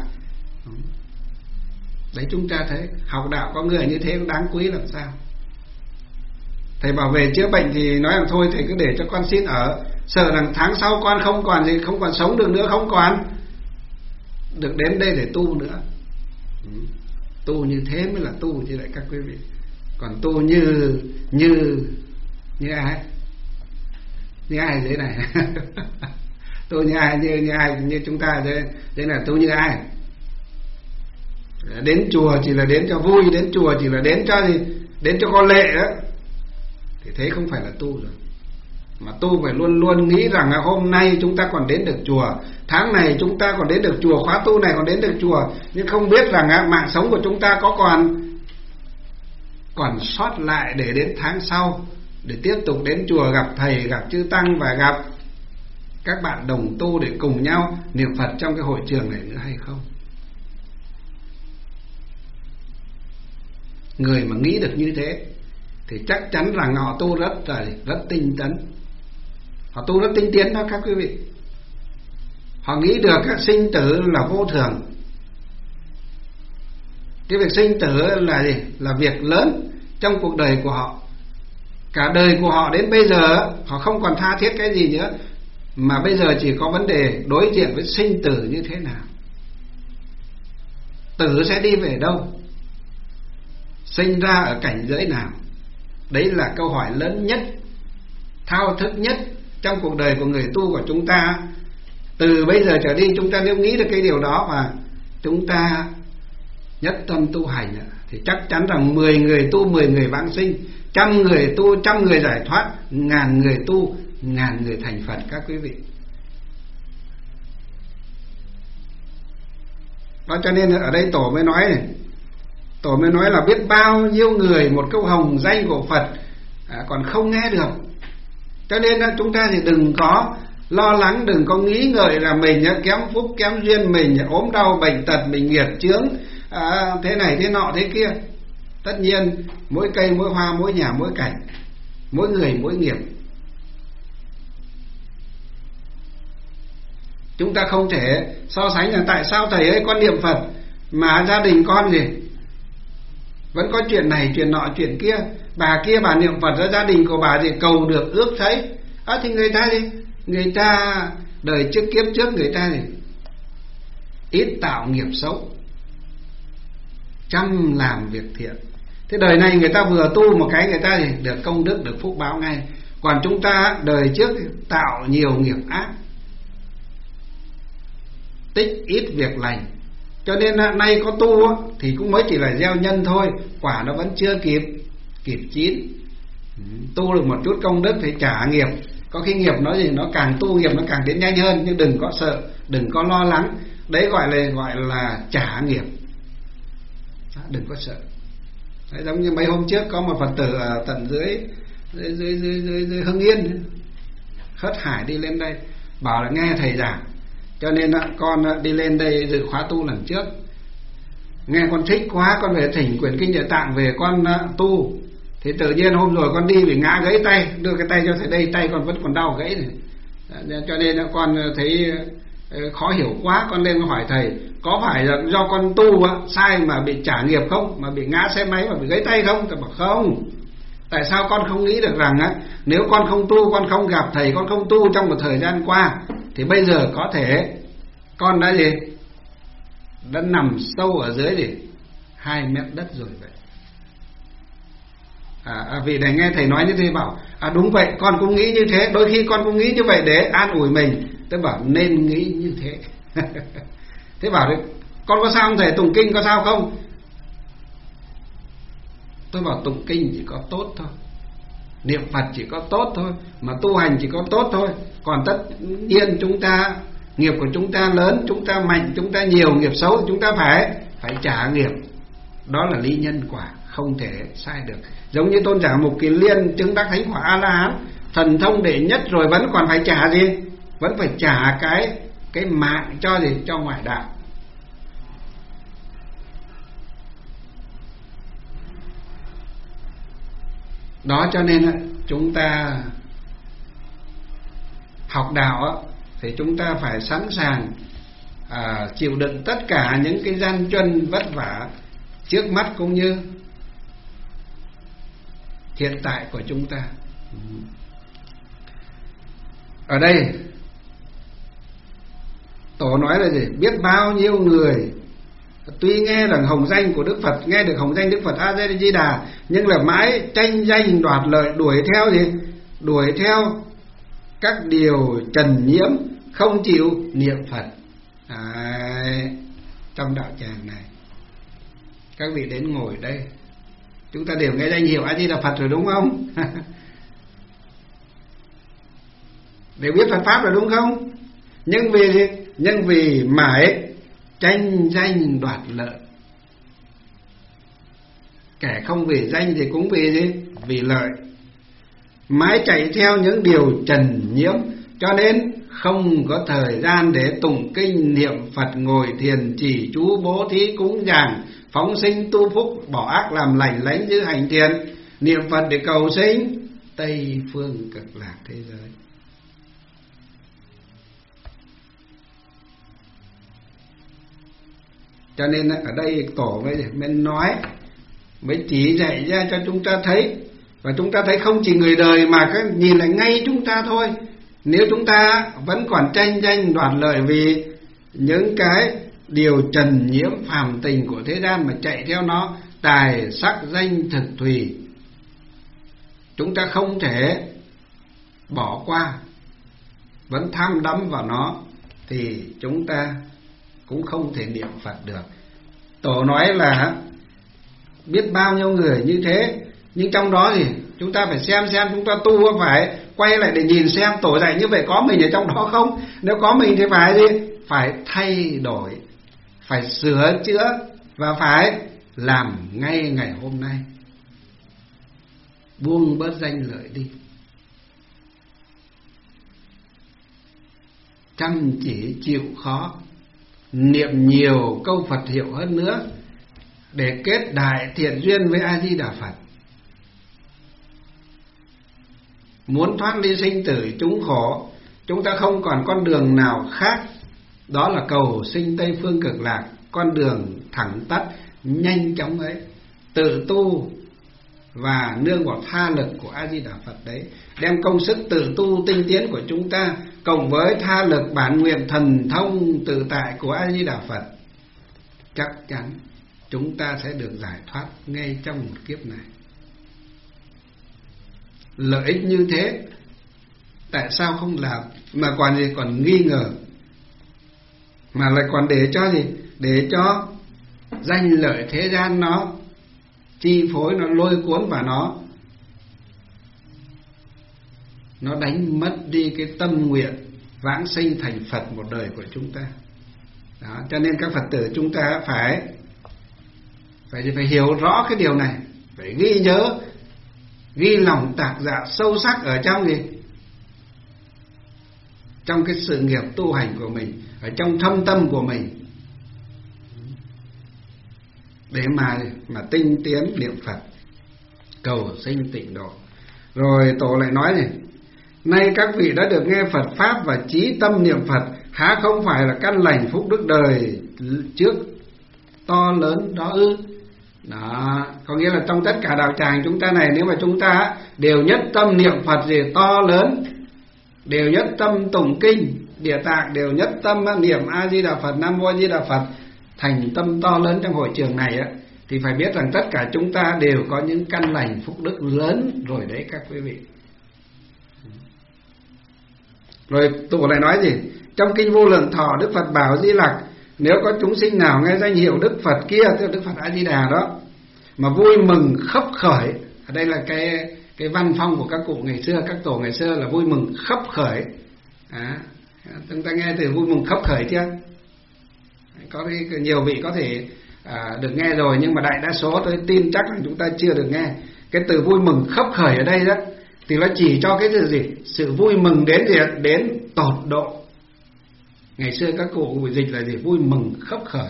Đấy, chúng ta thấy học đạo có người như thế đáng quý làm sao. Thầy bảo về chữa bệnh thì nói rằng thôi thầy cứ để cho con xin ở, sợ rằng tháng sau con không còn gì, không còn sống được nữa, không còn được đến đây để tu nữa. Ừ. Tu như thế mới là tu chứ lại các quý vị. Còn tu như như như ai? Như ai thế này? Tu như ai? Như như ai? Như chúng ta thế, thế là tu như ai? Đến chùa chỉ là đến cho vui, đến chùa chỉ là đến cho gì? Đến cho có lệ đó. Thì thế không phải là tu rồi. Mà tu phải luôn luôn nghĩ rằng là hôm nay chúng ta còn đến được chùa, tháng này chúng ta còn đến được chùa, khóa tu này còn đến được chùa, nhưng không biết rằng mạng sống của chúng ta có còn còn sót lại để đến tháng sau, để tiếp tục đến chùa gặp thầy, gặp chư tăng và gặp các bạn đồng tu để cùng nhau niệm Phật trong cái hội trường này nữa hay không. Người mà nghĩ được như thế thì chắc chắn rằng họ tu rất là rất tinh tấn, họ tu rất tinh tiến đó các quý vị. Họ nghĩ được các sinh tử là vô thường. Cái việc sinh tử là gì? Là việc lớn trong cuộc đời của họ. Cả đời của họ đến bây giờ họ không còn tha thiết cái gì nữa, mà bây giờ chỉ có vấn đề đối diện với sinh tử như thế nào. Tử sẽ đi về đâu? Sinh ra ở cảnh giới nào? Đấy là câu hỏi lớn nhất, thao thức nhất trong cuộc đời của người tu của chúng ta. Từ bây giờ trở đi chúng ta nếu nghĩ được cái điều đó và chúng ta nhất tâm tu hành thì chắc chắn rằng mười người tu mười người vãng sinh, trăm người tu trăm người giải thoát, ngàn người tu ngàn người thành Phật các quý vị. Đó cho nên ở đây Tổ mới nói này, Tổ mới nói là biết bao nhiêu người một câu hồng danh của Phật à, còn không nghe được. Cho nên chúng ta thì đừng có lo lắng, đừng có nghĩ ngợi là mình kém phúc kém duyên, mình ốm đau bệnh tật, mình nghiệt chướng à, thế này thế nọ thế kia. Tất nhiên mỗi cây mỗi hoa, mỗi nhà mỗi cảnh, mỗi người mỗi nghiệp. Chúng ta không thể so sánh là tại sao thầy ơi con niệm Phật mà gia đình con gì vẫn có chuyện này chuyện nọ chuyện kia, bà kia bà niệm Phật ra gia đình của bà thì cầu được ước thấy. À, thì người ta gì? Người ta đời trước kiếp trước người ta gì? Ít tạo nghiệp xấu, chăm làm việc thiện. Thế đời này người ta vừa tu một cái người ta thì được công đức, được phúc báo ngay. Còn chúng ta đời trước tạo nhiều nghiệp ác, tích ít việc lành. Cho nên nay có tu thì cũng mới chỉ là gieo nhân thôi, quả nó vẫn chưa kịp kịp chín. Tu được một chút công đức thì trả nghiệp. Có khi nghiệp nó gì nó càng tu nghiệp nó càng đến nhanh hơn, nhưng đừng có sợ, đừng có lo lắng. Đấy gọi là gọi là trả nghiệp. Đó, đừng có sợ. Đấy, giống như mấy hôm trước có một Phật tử ở tận dưới dưới dưới dưới, dưới, dưới Hưng Yên, Hớt Hải đi lên đây bảo là nghe thầy giảng, cho nên con đi lên đây dự khóa tu lần trước. Nghe con thích quá, con về thỉnh quyển kinh Địa Tạng về con tu. Thì tự nhiên hôm rồi con đi bị ngã gãy tay, đưa cái tay cho thầy đây, tay con vẫn còn đau gãy này. Cho nên con thấy khó hiểu quá, con lên hỏi thầy có phải là do con tu sai mà bị trả nghiệp không, mà bị ngã xe máy mà bị gãy tay không? Thầy bảo không. Tại sao con không nghĩ được rằng á, nếu con không tu, con không gặp thầy, con không tu trong một thời gian qua, thì bây giờ có thể con đã gì? Đã nằm sâu ở dưới gì? Hai mét đất rồi vậy. À, à, vị này nghe thầy nói như thế bảo à đúng vậy, con cũng nghĩ như thế. Đôi khi con cũng nghĩ như vậy để an ủi mình. Tôi bảo nên nghĩ như thế. Thế bảo đấy, con có sao không thầy? Tụng kinh có sao không? Tôi bảo tụng kinh chỉ có tốt thôi, niệm Phật chỉ có tốt thôi, mà tu hành chỉ có tốt thôi. Còn tất nhiên chúng ta, nghiệp của chúng ta lớn, chúng ta mạnh, chúng ta nhiều nghiệp xấu, chúng ta phải phải trả nghiệp. Đó là lý nhân quả, không thể sai được. Giống như tôn giả Mục Kiền Liên chứng đắc thánh quả A La Hán, thần thông đệ nhất rồi vẫn còn phải trả gì? Vẫn phải trả cái cái mạng cho gì? Cho ngoại đạo. Đó cho nên chúng ta học đạo thì chúng ta phải sẵn sàng à, chịu đựng tất cả những cái gian truân vất vả trước mắt, cũng như hiện tại của chúng ta. Ở đây Tổ nói là gì? Biết bao nhiêu người tuy nghe được hồng danh của Đức Phật, nghe được hồng danh Đức Phật A Di Đà, nhưng là mãi tranh danh đoạt lợi, đuổi theo gì? Đuổi theo các điều trần nhiễm, không chịu niệm Phật. À, trong đạo tràng này các vị đến ngồi đây, chúng ta đều nghe danh hiệu A Di Đà Phật rồi đúng không? Đều biết Phật pháp rồi đúng không? Nhưng vì gì? Nhưng vì mãi tranh danh đoạt lợi. Kẻ không vì danh thì cũng vì gì? Vì lợi. Mãi chạy theo những điều trần nhiễm, cho nên không có thời gian để tụng kinh niệm Phật, ngồi thiền chỉ chú, bố thí cúng dường, phóng sinh tu phúc, bỏ ác làm lành, lánh giữ hành thiện, niệm Phật để cầu sinh Tây phương cực lạc thế giới. Cho nên ở đây Tổ mới, mới nói, mới chỉ dạy ra cho chúng ta thấy. Và chúng ta thấy không chỉ người đời mà cái nhìn lại ngay chúng ta thôi. Nếu chúng ta vẫn còn tranh danh đoạt lợi vì những cái điều trần nhiễm phàm tình của thế gian mà chạy theo nó, tài sắc danh thực thùy, chúng ta không thể bỏ qua, vẫn tham đắm vào nó, thì chúng ta cũng không thể niệm Phật được. Tổ nói là biết bao nhiêu người như thế, nhưng trong đó thì chúng ta phải xem xem chúng ta tu phải quay lại để nhìn xem Tổ dạy như vậy có mình ở trong đó không. Nếu có mình thì phải gì? Phải thay đổi, phải sửa chữa và phải làm ngay ngày hôm nay. Buông bớt danh lợi đi, chăm chỉ chịu khó, niệm nhiều câu Phật hiệu hơn nữa để kết đại thiện duyên với A Di Đà Phật. Muốn thoát ly sinh tử chúng khổ, chúng ta không còn con đường nào khác, đó là cầu sinh Tây phương cực lạc, con đường thẳng tắt nhanh chóng ấy. Tự tu và nương vào tha lực của A Di Đà Phật đấy, đem công sức tự tu tinh tiến của chúng ta cộng với tha lực bản nguyện thần thông tự tại của A Di Đà Phật, chắc chắn chúng ta sẽ được giải thoát ngay trong một kiếp này. Lợi ích như thế, tại sao không làm mà còn gì còn nghi ngờ, mà lại còn để cho gì? Để cho danh lợi thế gian nó chi phối, nó lôi cuốn và nó nó đánh mất đi cái tâm nguyện vãng sinh thành Phật một đời của chúng ta. Đó, cho nên các Phật tử chúng ta phải phải phải hiểu rõ cái điều này, phải ghi nhớ, ghi lòng tạc dạ sâu sắc ở trong gì? Trong cái sự nghiệp tu hành của mình, ở trong thâm tâm của mình, để mà mà tinh tiến niệm Phật, cầu sinh tịnh độ. Rồi Tổ lại nói này: nay các vị đã được nghe Phật pháp và chí tâm niệm Phật, há không phải là căn lành phúc đức đời trước to lớn đó ư? Đó, có nghĩa là trong tất cả đạo tràng chúng ta này, nếu mà chúng ta đều nhất tâm niệm Phật gì to lớn, đều nhất tâm tụng kinh Địa Tạng, đều nhất tâm niệm A Di Đà Phật, Nam Mô A Di Đà Phật, thành tâm to lớn trong hội trường này á, thì phải biết rằng tất cả chúng ta đều có những căn lành phúc đức lớn rồi đấy các quý vị. Rồi Tổ lại nói gì? Trong kinh Vô Lượng Thọ, Đức Phật bảo Di Lặc: nếu có chúng sinh nào nghe danh hiệu Đức Phật kia, tức là Đức Phật A Di Đà đó, mà vui mừng khấp khởi, ở đây là cái cái văn phong của các cụ ngày xưa, các tổ ngày xưa là vui mừng khấp khởi. À, chúng ta nghe từ vui mừng khấp khởi chưa? Có nhiều vị có thể à, được nghe rồi, nhưng mà đại đa số tôi tin chắc là chúng ta chưa được nghe. Cái từ vui mừng khấp khởi ở đây đó thì nó chỉ cho cái gì? Sự vui mừng đến gì? Đến tột độ. Ngày xưa các cụ dịch là gì? Vui mừng khấp khởi.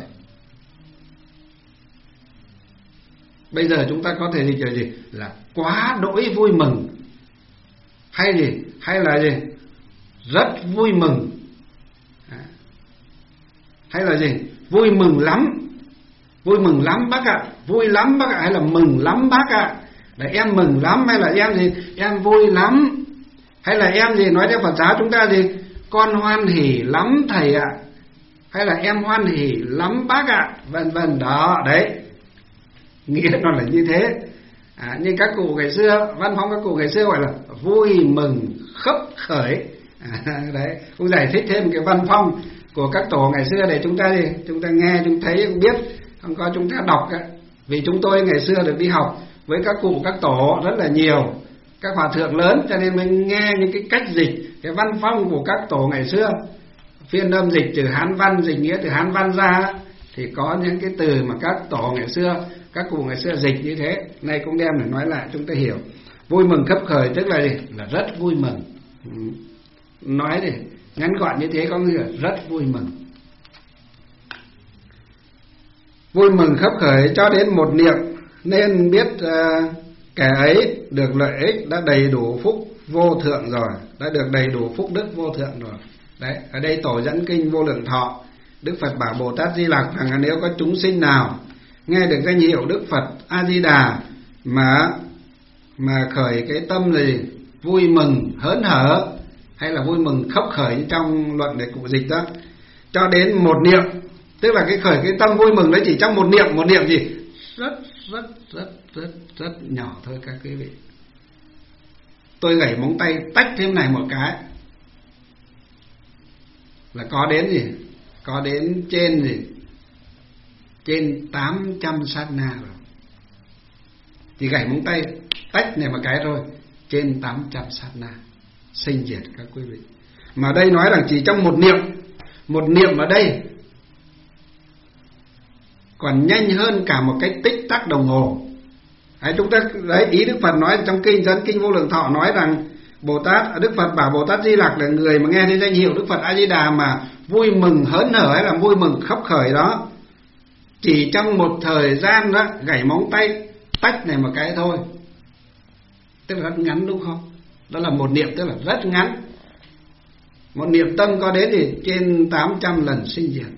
Bây giờ chúng ta có thể dịch là gì? Là quá đỗi vui mừng, hay gì? Hay là gì? Rất vui mừng, hay là gì? Vui mừng lắm. Vui mừng lắm bác ạ, vui lắm bác ạ, hay là mừng lắm bác ạ. Là em mừng lắm hay là em gì? Em vui lắm. Hay là em gì? Nói theo Phật giáo chúng ta gì? Con hoan hỉ lắm thầy ạ. Hay là em hoan hỉ lắm bác ạ. Vân vân đó, đấy. Nghĩa nó là như thế. À, như các cụ ngày xưa, văn phong các cụ ngày xưa gọi là vui mừng khấp khởi. À, đấy, cũng giải thích thêm cái văn phong của các tổ ngày xưa để chúng ta gì? Chúng ta nghe, chúng thấy, cũng biết, không có chúng ta đọc. Vì chúng tôi ngày xưa được đi học với các cụ, các tổ rất là nhiều, các hòa thượng lớn, cho nên mình nghe những cái cách dịch, cái văn phong của các tổ ngày xưa. Phiên âm dịch từ Hán văn, dịch nghĩa từ Hán văn ra, thì có những cái từ mà các tổ ngày xưa, các cụ ngày xưa dịch như thế. Nay cũng đem để nói lại chúng ta hiểu. Vui mừng khấp khởi tức là gì? Là rất vui mừng. Nói thì ngắn gọn như thế có nghĩa là rất vui mừng. Vui mừng khấp khởi cho đến một niệm, nên biết uh, kẻ ấy được lợi ích, đã đầy đủ phúc vô thượng rồi, đã được đầy đủ phúc đức vô thượng rồi. Đấy, ở đây tổ dẫn kinh Vô Lượng Thọ, Đức Phật bảo Bồ Tát Di Lặc rằng là nếu có chúng sinh nào nghe được danh hiệu Đức Phật A Di Đà mà mà khởi cái tâm gì vui mừng hớn hở, hay là vui mừng khấp khởi trong luận để cụ dịch đó, cho đến một niệm, tức là cái khởi cái tâm vui mừng đấy chỉ trong một niệm, một niệm gì rất rất rất rất rất nhỏ thôi các quý vị. Tôi gảy móng tay tách thêm này một cái là có đến gì? Có đến trên gì? Trên tám trăm sát na rồi. Chỉ gảy móng tay tách này một cái thôi, trên tám trăm sát na sinh diệt các quý vị. Mà đây nói là chỉ trong một niệm. Một niệm ở đây còn nhanh hơn cả một cái tích tắc đồng hồ. Đấy, chúng ta đấy, ý Đức Phật nói trong kinh dẫn kinh Vô Lượng Thọ nói rằng Bồ Tát, Đức Phật bảo Bồ Tát Di Lặc là người mà nghe thấy danh hiệu Đức Phật A Di Đà mà vui mừng hớn hở hay là vui mừng khấp khởi đó, chỉ trong một thời gian đó gảy móng tay tách này một cái thôi, tức là rất ngắn đúng không? Đó là một niệm, tức là rất ngắn. Một niệm tâm có đến thì trên tám trăm lần sinh diệt.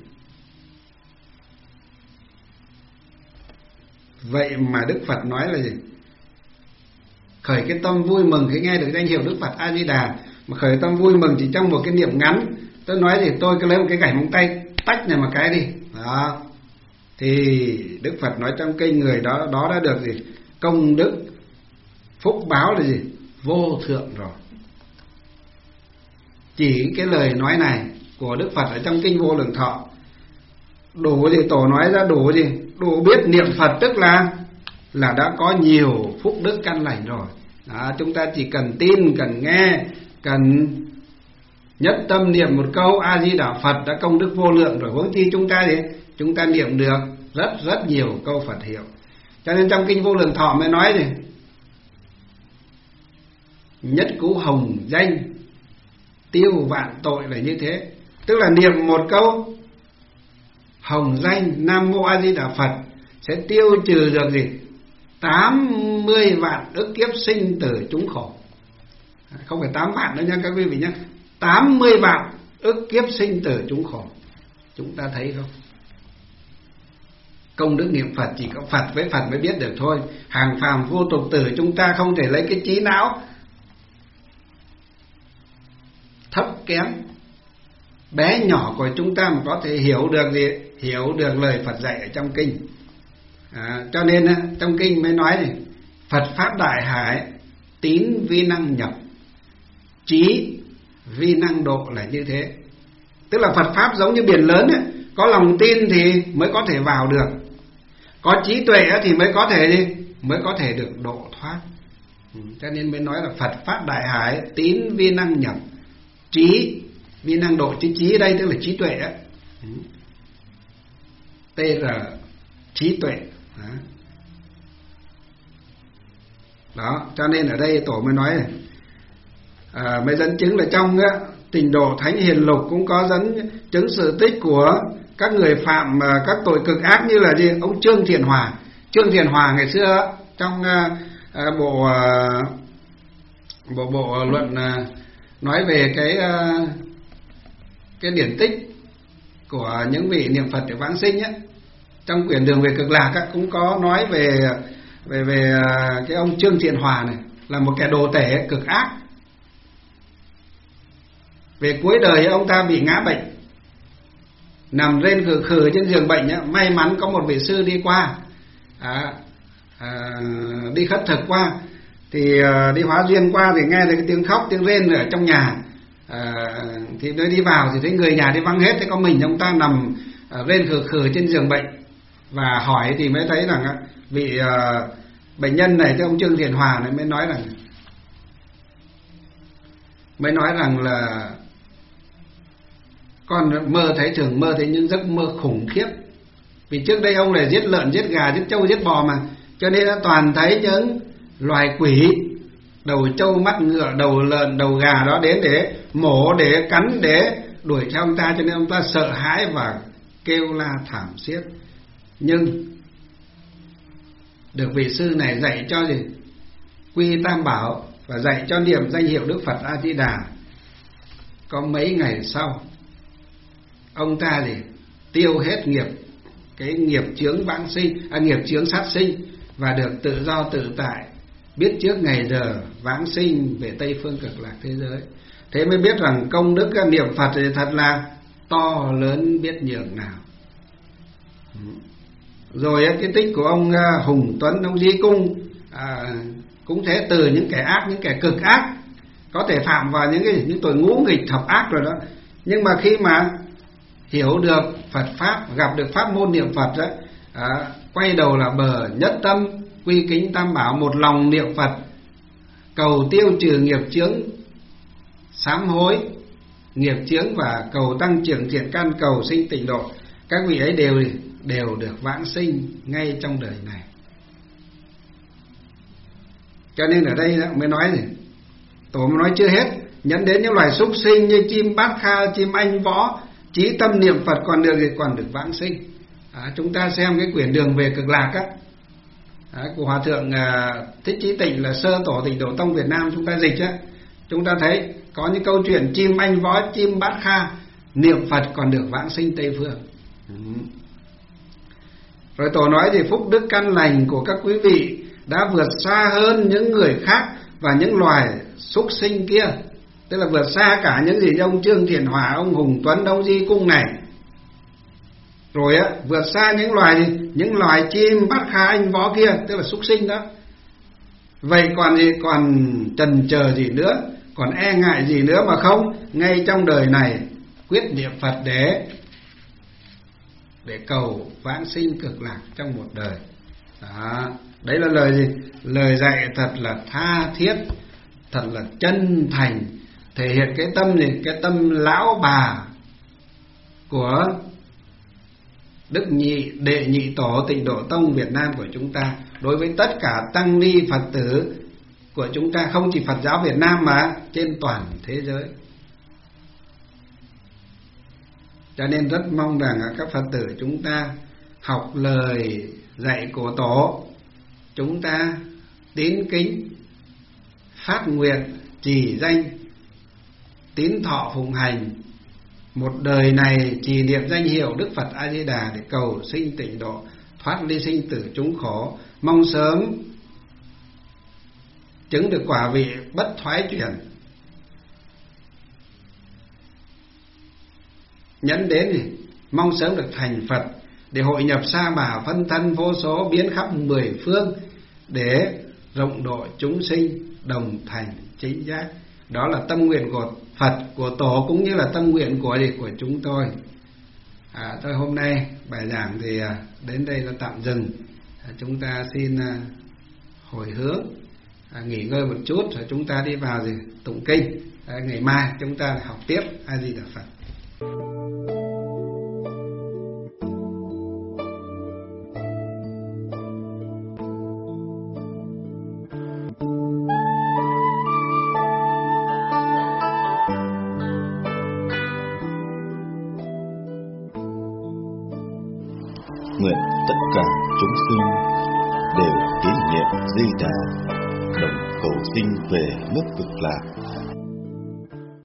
Vậy mà Đức Phật nói là gì? Khởi cái tâm vui mừng khi nghe được danh hiệu Đức Phật A Di Đà, mà khởi tâm vui mừng chỉ trong một cái niệm ngắn. Tôi nói thì tôi cứ lấy một cái gảy móng tay tách này một cái đi đó, thì Đức Phật nói trong kinh người đó đó đã được gì? Công đức phúc báo là gì? Vô thượng rồi. Chỉ cái lời nói này của Đức Phật ở trong kinh Vô Lượng Thọ đủ gì? Tổ nói ra đủ gì? Đủ biết niệm Phật tức là là đã có nhiều phúc đức căn lành rồi đó. Chúng ta chỉ cần tin, cần nghe, cần nhất tâm niệm một câu A Di Đà Phật đã công đức vô lượng rồi. Huống chi chúng ta gì? Chúng ta niệm được rất rất nhiều câu Phật hiệu. Cho nên trong kinh Vô Lượng Thọ mới nói gì? Nhất cú hồng danh tiêu vạn tội là như thế. Tức là niệm một câu hồng danh Nam Mô A Di Đà Phật sẽ tiêu trừ được gì? tám mươi vạn ức kiếp sinh tử chúng khổ. Không phải tám vạn đâu nha các quý vị nhé. tám mươi vạn ức kiếp sinh tử chúng khổ. Chúng ta thấy không? Công đức niệm Phật chỉ có Phật với Phật mới biết được thôi. Hàng phàm vô tục tử chúng ta không thể lấy cái trí não thấp kém bé nhỏ của chúng ta mà có thể hiểu được gì? Hiểu được lời Phật dạy ở trong kinh. À, cho nên trong kinh mới nói này, Phật Pháp Đại Hải tín vi năng nhập, trí vi năng độ là như thế. Tức là Phật Pháp giống như biển lớn ấy, có lòng tin thì mới có thể vào được, có trí tuệ thì mới có thể đi, mới có thể được độ thoát. Ừ, cho nên mới nói là Phật Pháp Đại Hải tín vi năng nhập, trí vi năng độ. Trí trí ở đây tức là trí tuệ ấy. Ừ. T là trí tuệ. Đó. Đó, cho nên ở đây tổ mới nói này, à, mới dẫn chứng là trong á, Tịnh Độ Thánh Hiền Lục cũng có dẫn chứng sự tích của các người phạm à, các tội cực ác như là gì? Ông Trương Thiện Hòa. Trương Thiện Hòa ngày xưa trong à, à, bộ à, bộ bộ luận à, nói về cái à, cái điển tích của những vị niệm Phật để vãng sinh á, trong quyển Đường về Cực Lạc á, cũng có nói về về về cái ông Trương Thiện Hòa này là một kẻ đồ tể cực ác. Về cuối đời ông ta bị ngã bệnh, nằm rên khử khử trên giường bệnh ấy. May mắn có một vị sư đi qua, à, à, đi khất thực qua, thì à, đi hóa duyên qua thì nghe thấy cái tiếng khóc tiếng rên ở trong nhà, à, thì mới đi vào thì thấy người nhà đi vắng hết, thế có mình ông ta nằm à, rên khử khử trên giường bệnh. Và hỏi thì mới thấy rằng vị à, bệnh nhân này, cái ông Trương Thiện Hòa này mới nói rằng mới nói rằng là con mơ thấy thường mơ thấy những giấc mơ khủng khiếp. Vì trước đây ông này giết lợn, giết gà, giết trâu, giết bò mà, cho nên đã toàn thấy những loài quỷ, đầu trâu, mắt ngựa, đầu lợn, đầu gà đó đến để mổ, để cắn, để đuổi theo ông ta, cho nên ông ta sợ hãi và kêu la thảm thiết. Nhưng được vị sư này dạy cho gì? Quy Tam Bảo và dạy cho niệm danh hiệu Đức Phật A Di Đà. Có mấy ngày sau, ông ta gì tiêu hết nghiệp, cái nghiệp chướng vãng sinh, à, nghiệp chướng sát sinh, và được tự do tự tại, biết trước ngày giờ vãng sinh về Tây Phương Cực Lạc thế giới. Thế mới biết rằng công đức niệm Phật thì thật là to lớn biết nhường nào. Rồi cái tích của ông Hùng Tuấn, ông Di Cung, à, cũng thế, từ những kẻ ác, những kẻ cực ác, có thể phạm vào những cái những tội ngũ nghịch thập ác rồi đó, nhưng mà khi mà hiểu được Phật pháp, gặp được pháp môn niệm Phật đó, à, quay đầu là bờ, nhất tâm quy kính Tam Bảo, một lòng niệm Phật, cầu tiêu trừ nghiệp chướng, sám hối nghiệp chướng và cầu tăng trưởng thiện căn, cầu sinh tịnh độ, các vị ấy đều đều được vãng sinh ngay trong đời này. Cho nên ở đây mới nói gì, Tổ mới nói chưa hết, nhấn đến những loài súc sinh như chim bát kha, chim anh võ, chí tâm niệm Phật còn được thì còn được vãng sinh. À, chúng ta xem cái quyển Đường về Cực Lạc á, à, của Hòa thượng à, Thích Chí Tịnh, là sơ tổ Tịnh Độ Tông Việt Nam, chúng ta dịch á, chúng ta thấy có những câu chuyện chim anh võ, chim bát kha niệm Phật còn được vãng sinh Tây Phương. Ừ. Rồi Tổ nói thì phúc đức căn lành của các quý vị đã vượt xa hơn những người khác và những loài súc sinh kia, tức là vượt xa cả những gì ông Trương Thiện Hòa, ông Hùng Tuấn, ông Di Cung này. Rồi á, vượt xa những loài gì? Những loài chim bát kha anh võ kia, tức là súc sinh đó. Vậy còn gì, còn chần chờ gì nữa, còn e ngại gì nữa mà không ngay trong đời này quyết niệm Phật để để cầu vãng sinh cực lạc trong một đời. Đó, đấy là lời gì? Lời dạy thật là tha thiết, thật là chân thành, thể hiện cái tâm gì? Cái tâm lão bà của Đức Nhị Đệ Nhị Tổ Tịnh Độ Tông Việt Nam của chúng ta đối với tất cả tăng ni Phật tử của chúng ta, không chỉ Phật giáo Việt Nam mà trên toàn thế giới. Cho nên rất mong rằng các Phật tử chúng ta học lời dạy của Tổ, chúng ta tín kính, phát nguyện, trì danh, tín thọ phụng hành, một đời này trì niệm danh hiệu Đức Phật A Di Đà để cầu sinh tịnh độ, thoát ly sinh tử chúng khổ, mong sớm chứng được quả vị bất thoái chuyển. Nhấn đến thì mong sớm được thành Phật để hội nhập sa bà phân thân vô số, biến khắp mười phương để rộng độ chúng sinh đồng thành chính giác. Đó là tâm nguyện của Phật, của Tổ, cũng như là tâm nguyện của của chúng tôi. À, thôi hôm nay bài giảng thì đến đây là tạm dừng. À, chúng ta xin hồi hướng, à, nghỉ ngơi một chút rồi chúng ta đi vào gì tụng kinh. À, ngày mai chúng ta học tiếp. A Di Đà Phật. Nguyện tất cả chúng sinh đều tín niệm Di Đà, đồng cầu sinh về nước Cực Lạc.